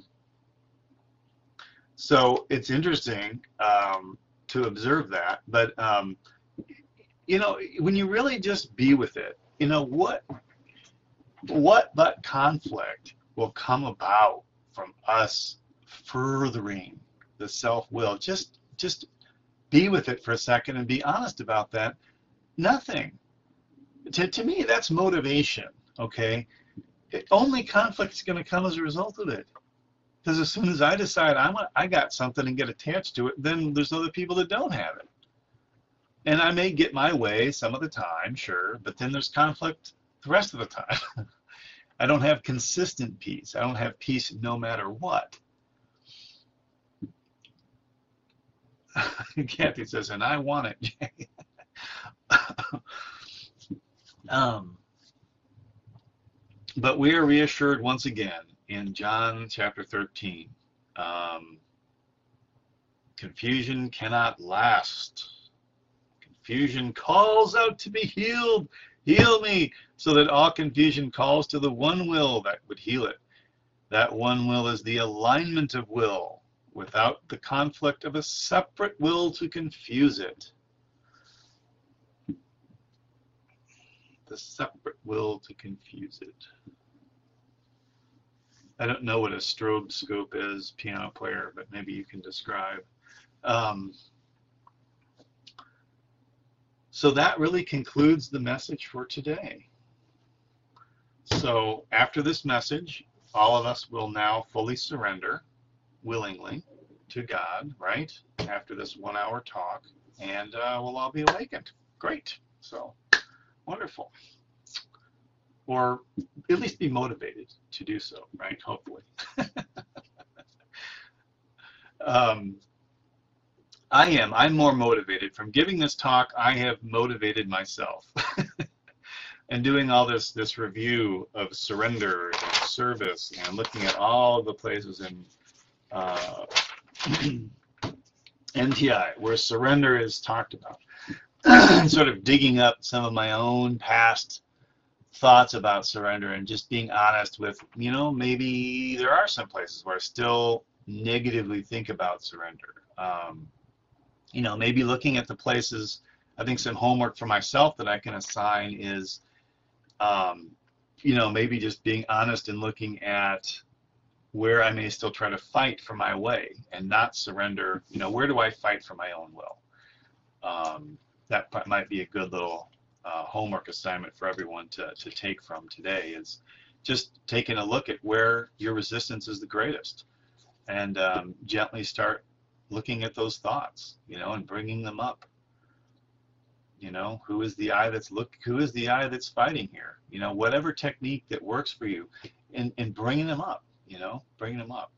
so it's interesting um, to observe that. But um, you know, when you really just be with it, you know what what but conflict will come about from us furthering the self-will. Just just be with it for a second and be honest about that. Nothing. To, to me, that's motivation, okay? It, only conflict is going to come as a result of it. Because as soon as I decide I'm a, I got something and get attached to it, then there's other people that don't have it. And I may get my way some of the time, sure, but then there's conflict the rest of the time. I don't have consistent peace. I don't have peace no matter what. Kathy says, and I want it, Jay. um, but we are reassured once again in John chapter thirteen. Um, confusion cannot last. Confusion calls out to be healed. Heal me, so that all confusion calls to the one will that would heal it. That one will is the alignment of will, without the conflict of a separate will to confuse it. The separate will to confuse it. I don't know what a stroboscope is, piano player, but maybe you can describe. Um, so that really concludes the message for today. So after this message, all of us will now fully surrender willingly to God, right? After this one hour talk, and uh, we'll all be awakened. Great. So wonderful. Or at least be motivated to do so, right? Hopefully. um, I am. I'm more motivated. From giving this talk, I have motivated myself. And doing all this this review of surrender and service and looking at all the places in uh, N T I where surrender is talked about, and sort of digging up some of my own past thoughts about surrender and just being honest with, you know, maybe there are some places where I still negatively think about surrender. Um, you know, maybe looking at the places, I think some homework for myself that I can assign is, um, you know, maybe just being honest and looking at where I may still try to fight for my way and not surrender. You know, where do I fight for my own will? Um, that might be a good little uh, homework assignment for everyone to, to take from today, is just taking a look at where your resistance is the greatest, and um, gently start looking at those thoughts, you know, and bringing them up. You know, who is the eye that's look? Who is the eye that's fighting here? You know, whatever technique that works for you, and, and bringing them up. You know, bringing them up.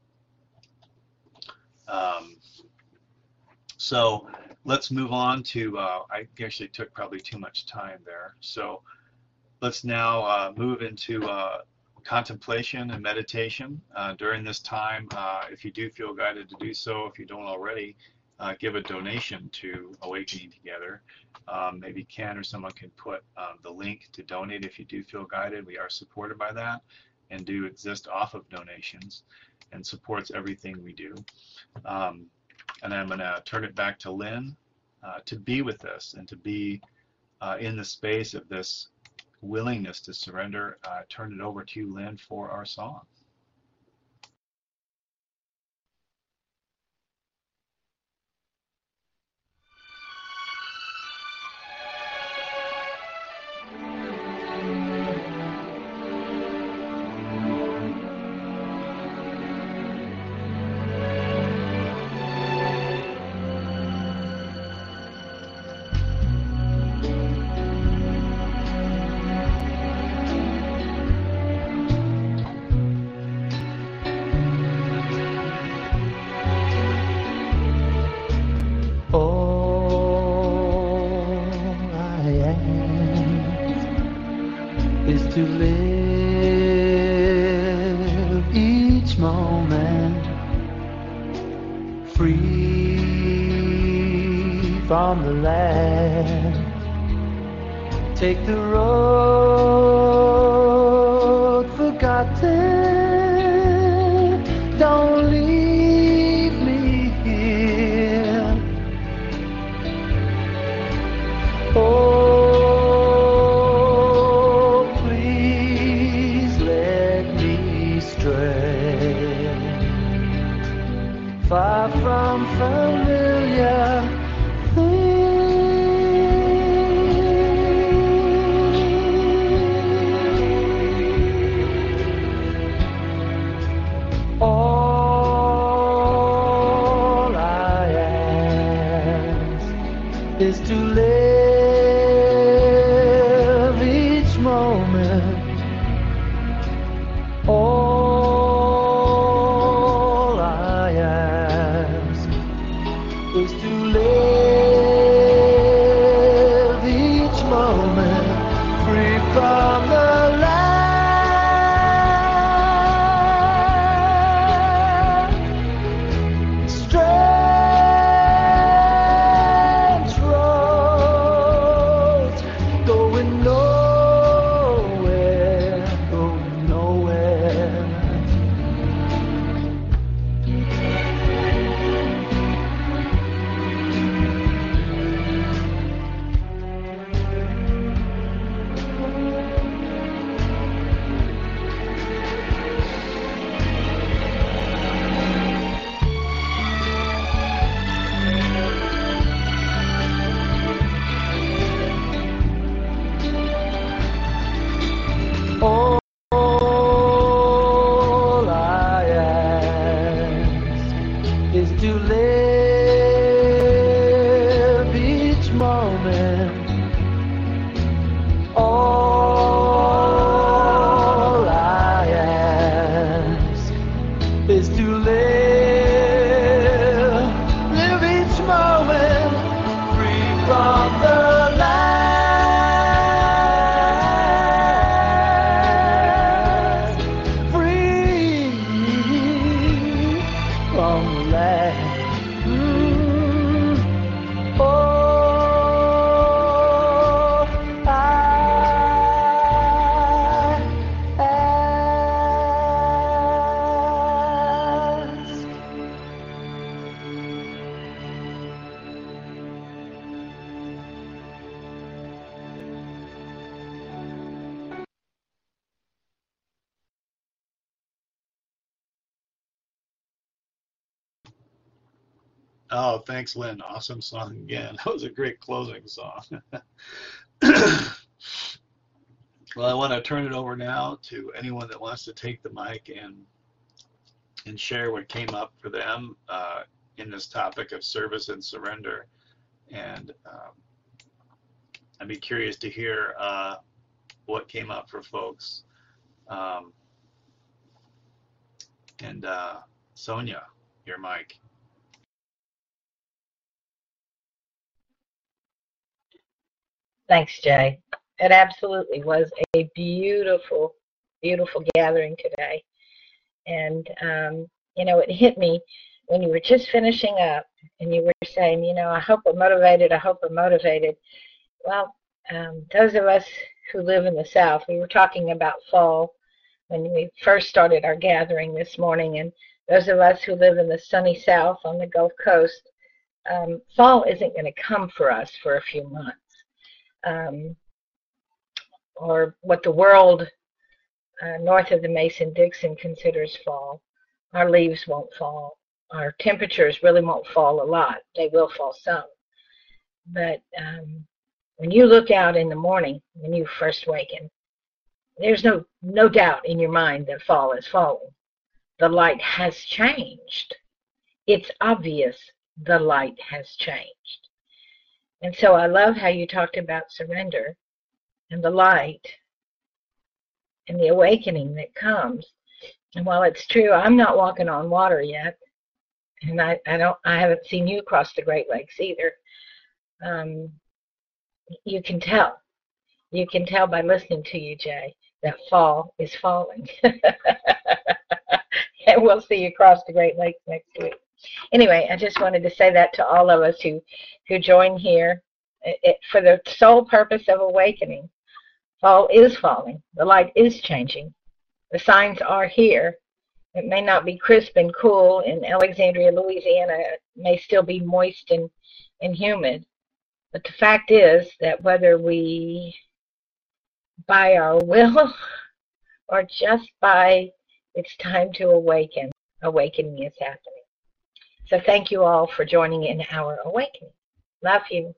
Um, so let's move on to. Uh, I actually took probably too much time there. So let's now uh, move into uh, contemplation and meditation. Uh, during this time, uh, if you do feel guided to do so, if you don't already, uh, give a donation to Awakening Together. Um, maybe Ken or someone can put um, the link to donate if you do feel guided. We are supported by that and do exist off of donations, and supports everything we do. Um, and I'm going to turn it back to Lynn uh, to be with us and to be uh, in the space of this willingness to surrender. Uh, turn it over to you, Lynn, for our song. To live each moment free from the land. Take the road forgotten. Don't leave me here. Oh, far from familiar things. Oh, thanks, Lynn. Awesome song again. That was a great closing song. Well, I want to turn it over now to anyone that wants to take the mic and and share what came up for them uh, in this topic of service and surrender. And um, I'd be curious to hear uh, what came up for folks. Um, and uh, Sonia, your mic. Thanks, Jay. It absolutely was a beautiful, beautiful gathering today. And, um, you know, it hit me when you were just finishing up and you were saying, you know, I hope we're motivated, I hope we're motivated. Well, um, those of us who live in the South, we were talking about fall when we first started our gathering this morning, and those of us who live in the sunny South on the Gulf Coast, um, fall isn't going to come for us for a few months. Um, or what the world uh, north of the Mason-Dixon considers fall. Our leaves won't fall. Our temperatures really won't fall a lot. They will fall some. But um, when you look out in the morning, when you first waken, there's no, no doubt in your mind that fall is falling. The light has changed. It's obvious the light has changed. And so I love how you talked about surrender and the light and the awakening that comes. And while it's true, I'm not walking on water yet, and I, I don't I haven't seen you cross the Great Lakes either. Um, you can tell. You can tell by listening to you, Jay, that fall is falling. And we'll see you cross the Great Lakes next week. Anyway, I just wanted to say that to all of us who, who join here it, it, for the sole purpose of awakening. Fall is falling. The light is changing. The signs are here. It may not be crisp and cool in Alexandria, Louisiana. It may still be moist and, and humid. But the fact is that whether we, by our will or just by it's time to awaken, awakening is happening. So thank you all for joining in our awakening. Love you.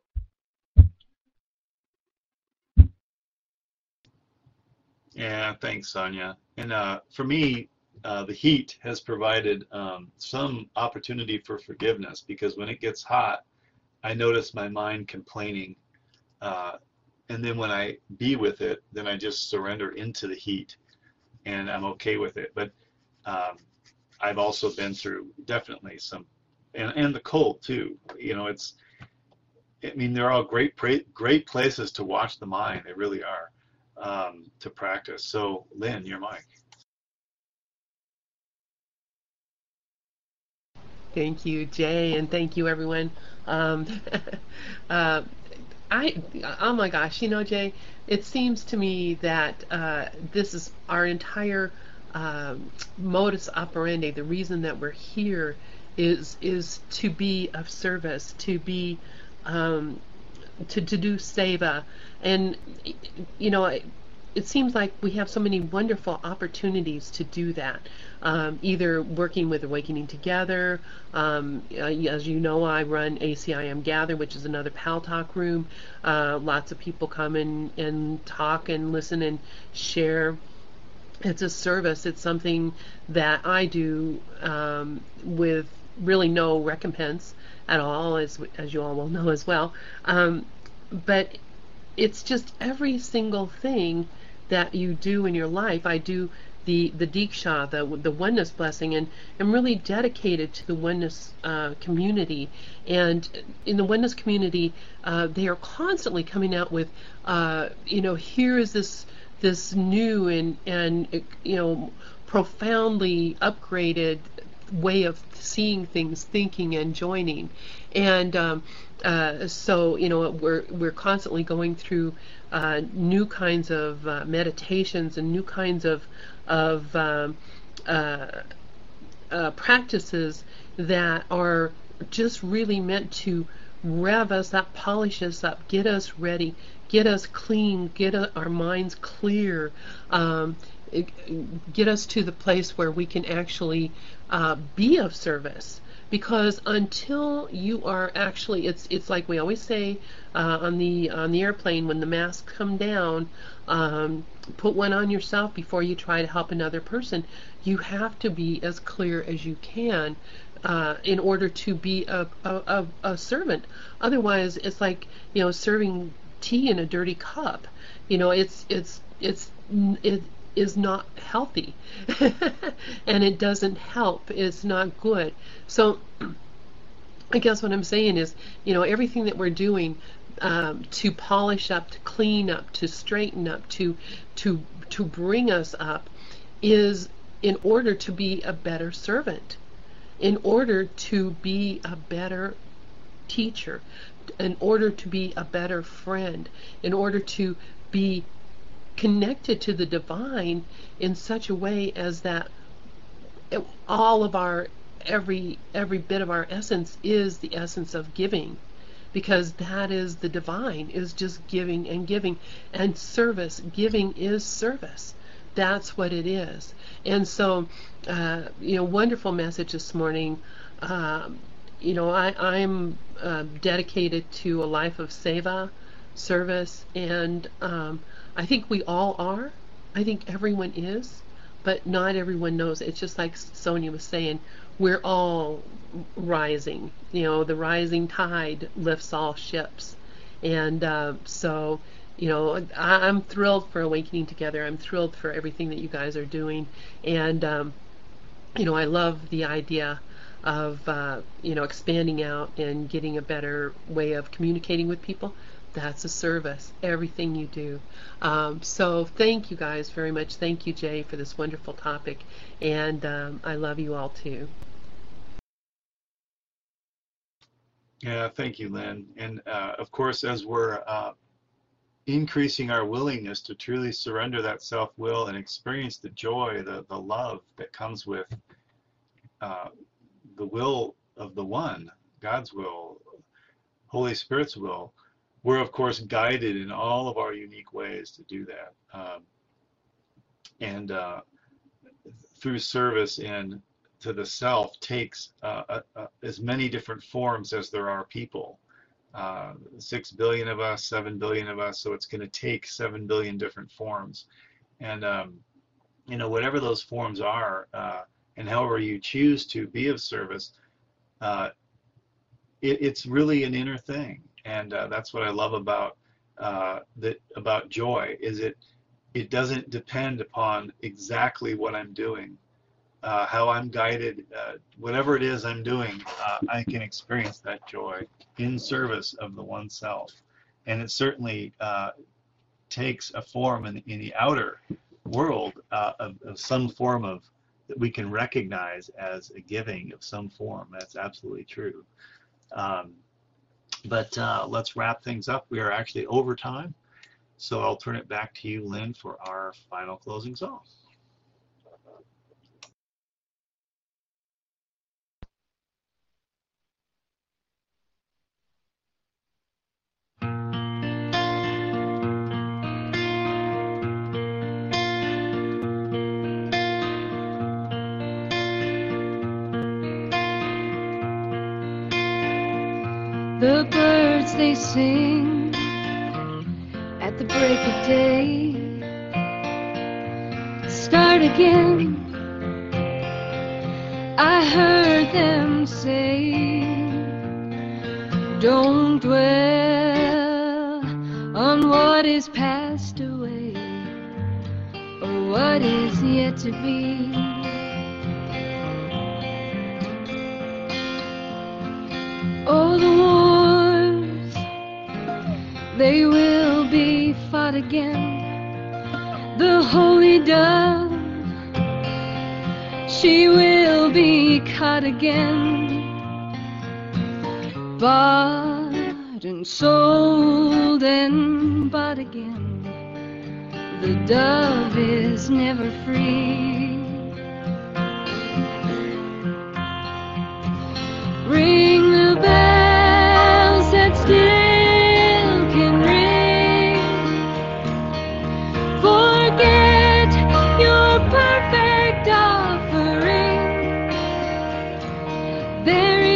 Yeah, thanks, Sonia. And uh, for me, uh, the heat has provided um, some opportunity for forgiveness, because when it gets hot, I notice my mind complaining. Uh, and then when I be with it, then I just surrender into the heat and I'm okay with it. But um, I've also been through definitely some, and, and the cold too. You know, it's, I mean, they're all great, great places to watch the mind. They really are. Um, to practice. So, Lynn, your mic. Thank you, Jay, and thank you, everyone. Um, uh, I, oh my gosh, you know, Jay, it seems to me that uh, this is our entire um, modus operandi. The reason that we're here is is to be of service, to be um, to to do seva, and you know, it, it seems like we have so many wonderful opportunities to do that. Um, either working with Awakening Together, um, uh, as you know, I run A C I M Gather, which is another Pal Talk room. Uh, lots of people come and, and talk and listen and share. It's a service. It's something that I do um, with really no recompense at all, as as you all will know as well. Um, but it's just every single thing that you do in your life. I do the the Diksha, the the oneness blessing, and I'm really dedicated to the oneness uh, community. And in the oneness community, uh, they are constantly coming out with, uh, you know, here is this this new and and you know profoundly upgraded way of seeing things, thinking, and joining. And um, uh, so you know we're we're constantly going through uh, new kinds of uh, meditations and new kinds of of um, uh, uh, practices that are just really meant to rev us up, polish us up, get us ready, get us clean, get a, our minds clear, um, it, get us to the place where we can actually uh, be of service. because until you are actually, it's it's like we always say uh, on the on the airplane when the masks come down, um, put one on yourself before you try to help another person. You have to be as clear as you can uh, in order to be a, a, a, a servant. Otherwise, it's like, you know, serving tea in a dirty cup. You know, it's it's it's it is not healthy, and it doesn't help. It's not good. So I guess what I'm saying is, you know, everything that we're doing um, to polish up, to clean up, to straighten up, to to to bring us up, is in order to be a better servant, in order to be a better teacher, in order to be a better friend, in order to be connected to the divine in such a way as that it, all of our every every bit of our essence is the essence of giving, because that is the divine, is just giving and giving, and service, giving is service. That's what it is. And so uh, you know, wonderful message this morning. um, you know, I, I'm uh, dedicated to a life of seva, service, and um, I think we all are. I think everyone is, but not everyone knows. It's just like Sonia was saying, we're all rising. You know, the rising tide lifts all ships. And uh, so, you know, I, I'm thrilled for Awakening Together. I'm thrilled for everything that you guys are doing. And, um, you know, I love the idea of, uh, you know, expanding out and getting a better way of communicating with people. That's a service, everything you do. Um, so thank you guys very much. Thank you, Jay, for this wonderful topic. And um, I love you all too. Yeah, thank you, Lynn. And uh, of course, as we're uh, increasing our willingness to truly surrender that self-will and experience the joy, the, the love that comes with uh, the will of the One, God's will, Holy Spirit's will, we're of course guided in all of our unique ways to do that. Um, and uh, through service and to the self takes uh, uh, uh, as many different forms as there are people. Uh, six billion of us, seven billion of us, so it's going to take seven billion different forms. And um, you know, whatever those forms are, uh, and however you choose to be of service, uh, it, it's really an inner thing. And uh, that's what I love about uh, that about joy, is it it doesn't depend upon exactly what I'm doing, uh, how I'm guided, uh, whatever it is I'm doing, uh, I can experience that joy in service of the one self. And it certainly uh, takes a form in, in the outer world uh, of, of some form of that we can recognize as a giving of some form. That's absolutely true. Um, But uh, let's wrap things up. We are actually over time, so I'll turn it back to you, Lynn, for our final closing song. The birds, they sing at the break of day. Start again, I heard them say. Don't dwell on what is passed away, or what is yet to be. Oh, the wars, they will be fought again. The holy dove, she will be caught again. Bought and sold and bought again. The dove is never free. Ring the bells that still can ring. Forget your perfect offering. There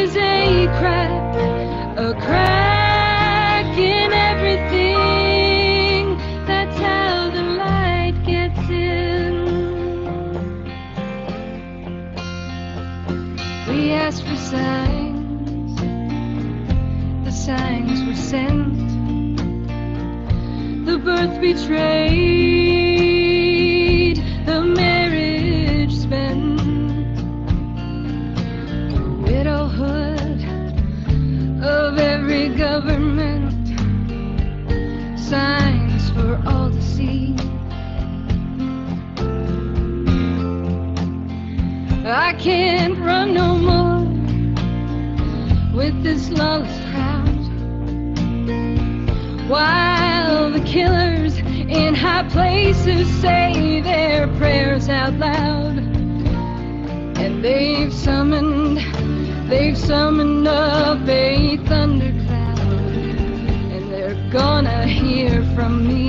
birth betrayed, the marriage spent, the widowhood of every government, signs for all to see. I can't run no more with this lawless crowd, while the killers in high places say their prayers out loud. And they've summoned, they've summoned up a thundercloud, and they're gonna hear from me.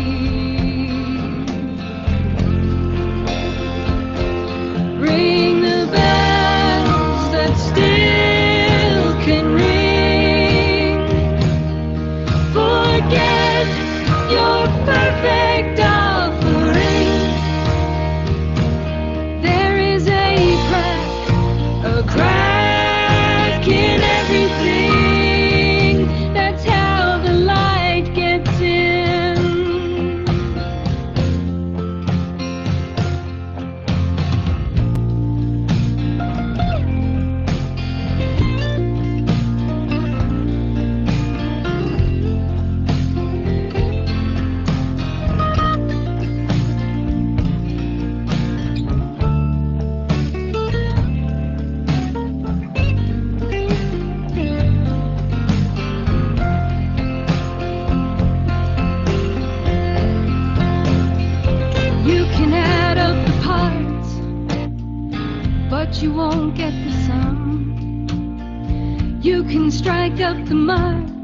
Ring the bells that still can ring. Forget your perfect offering. There is a crack, a crack in everything. That's how the light gets in. You can add up the parts, but you won't get the sum. You can strike up the mark,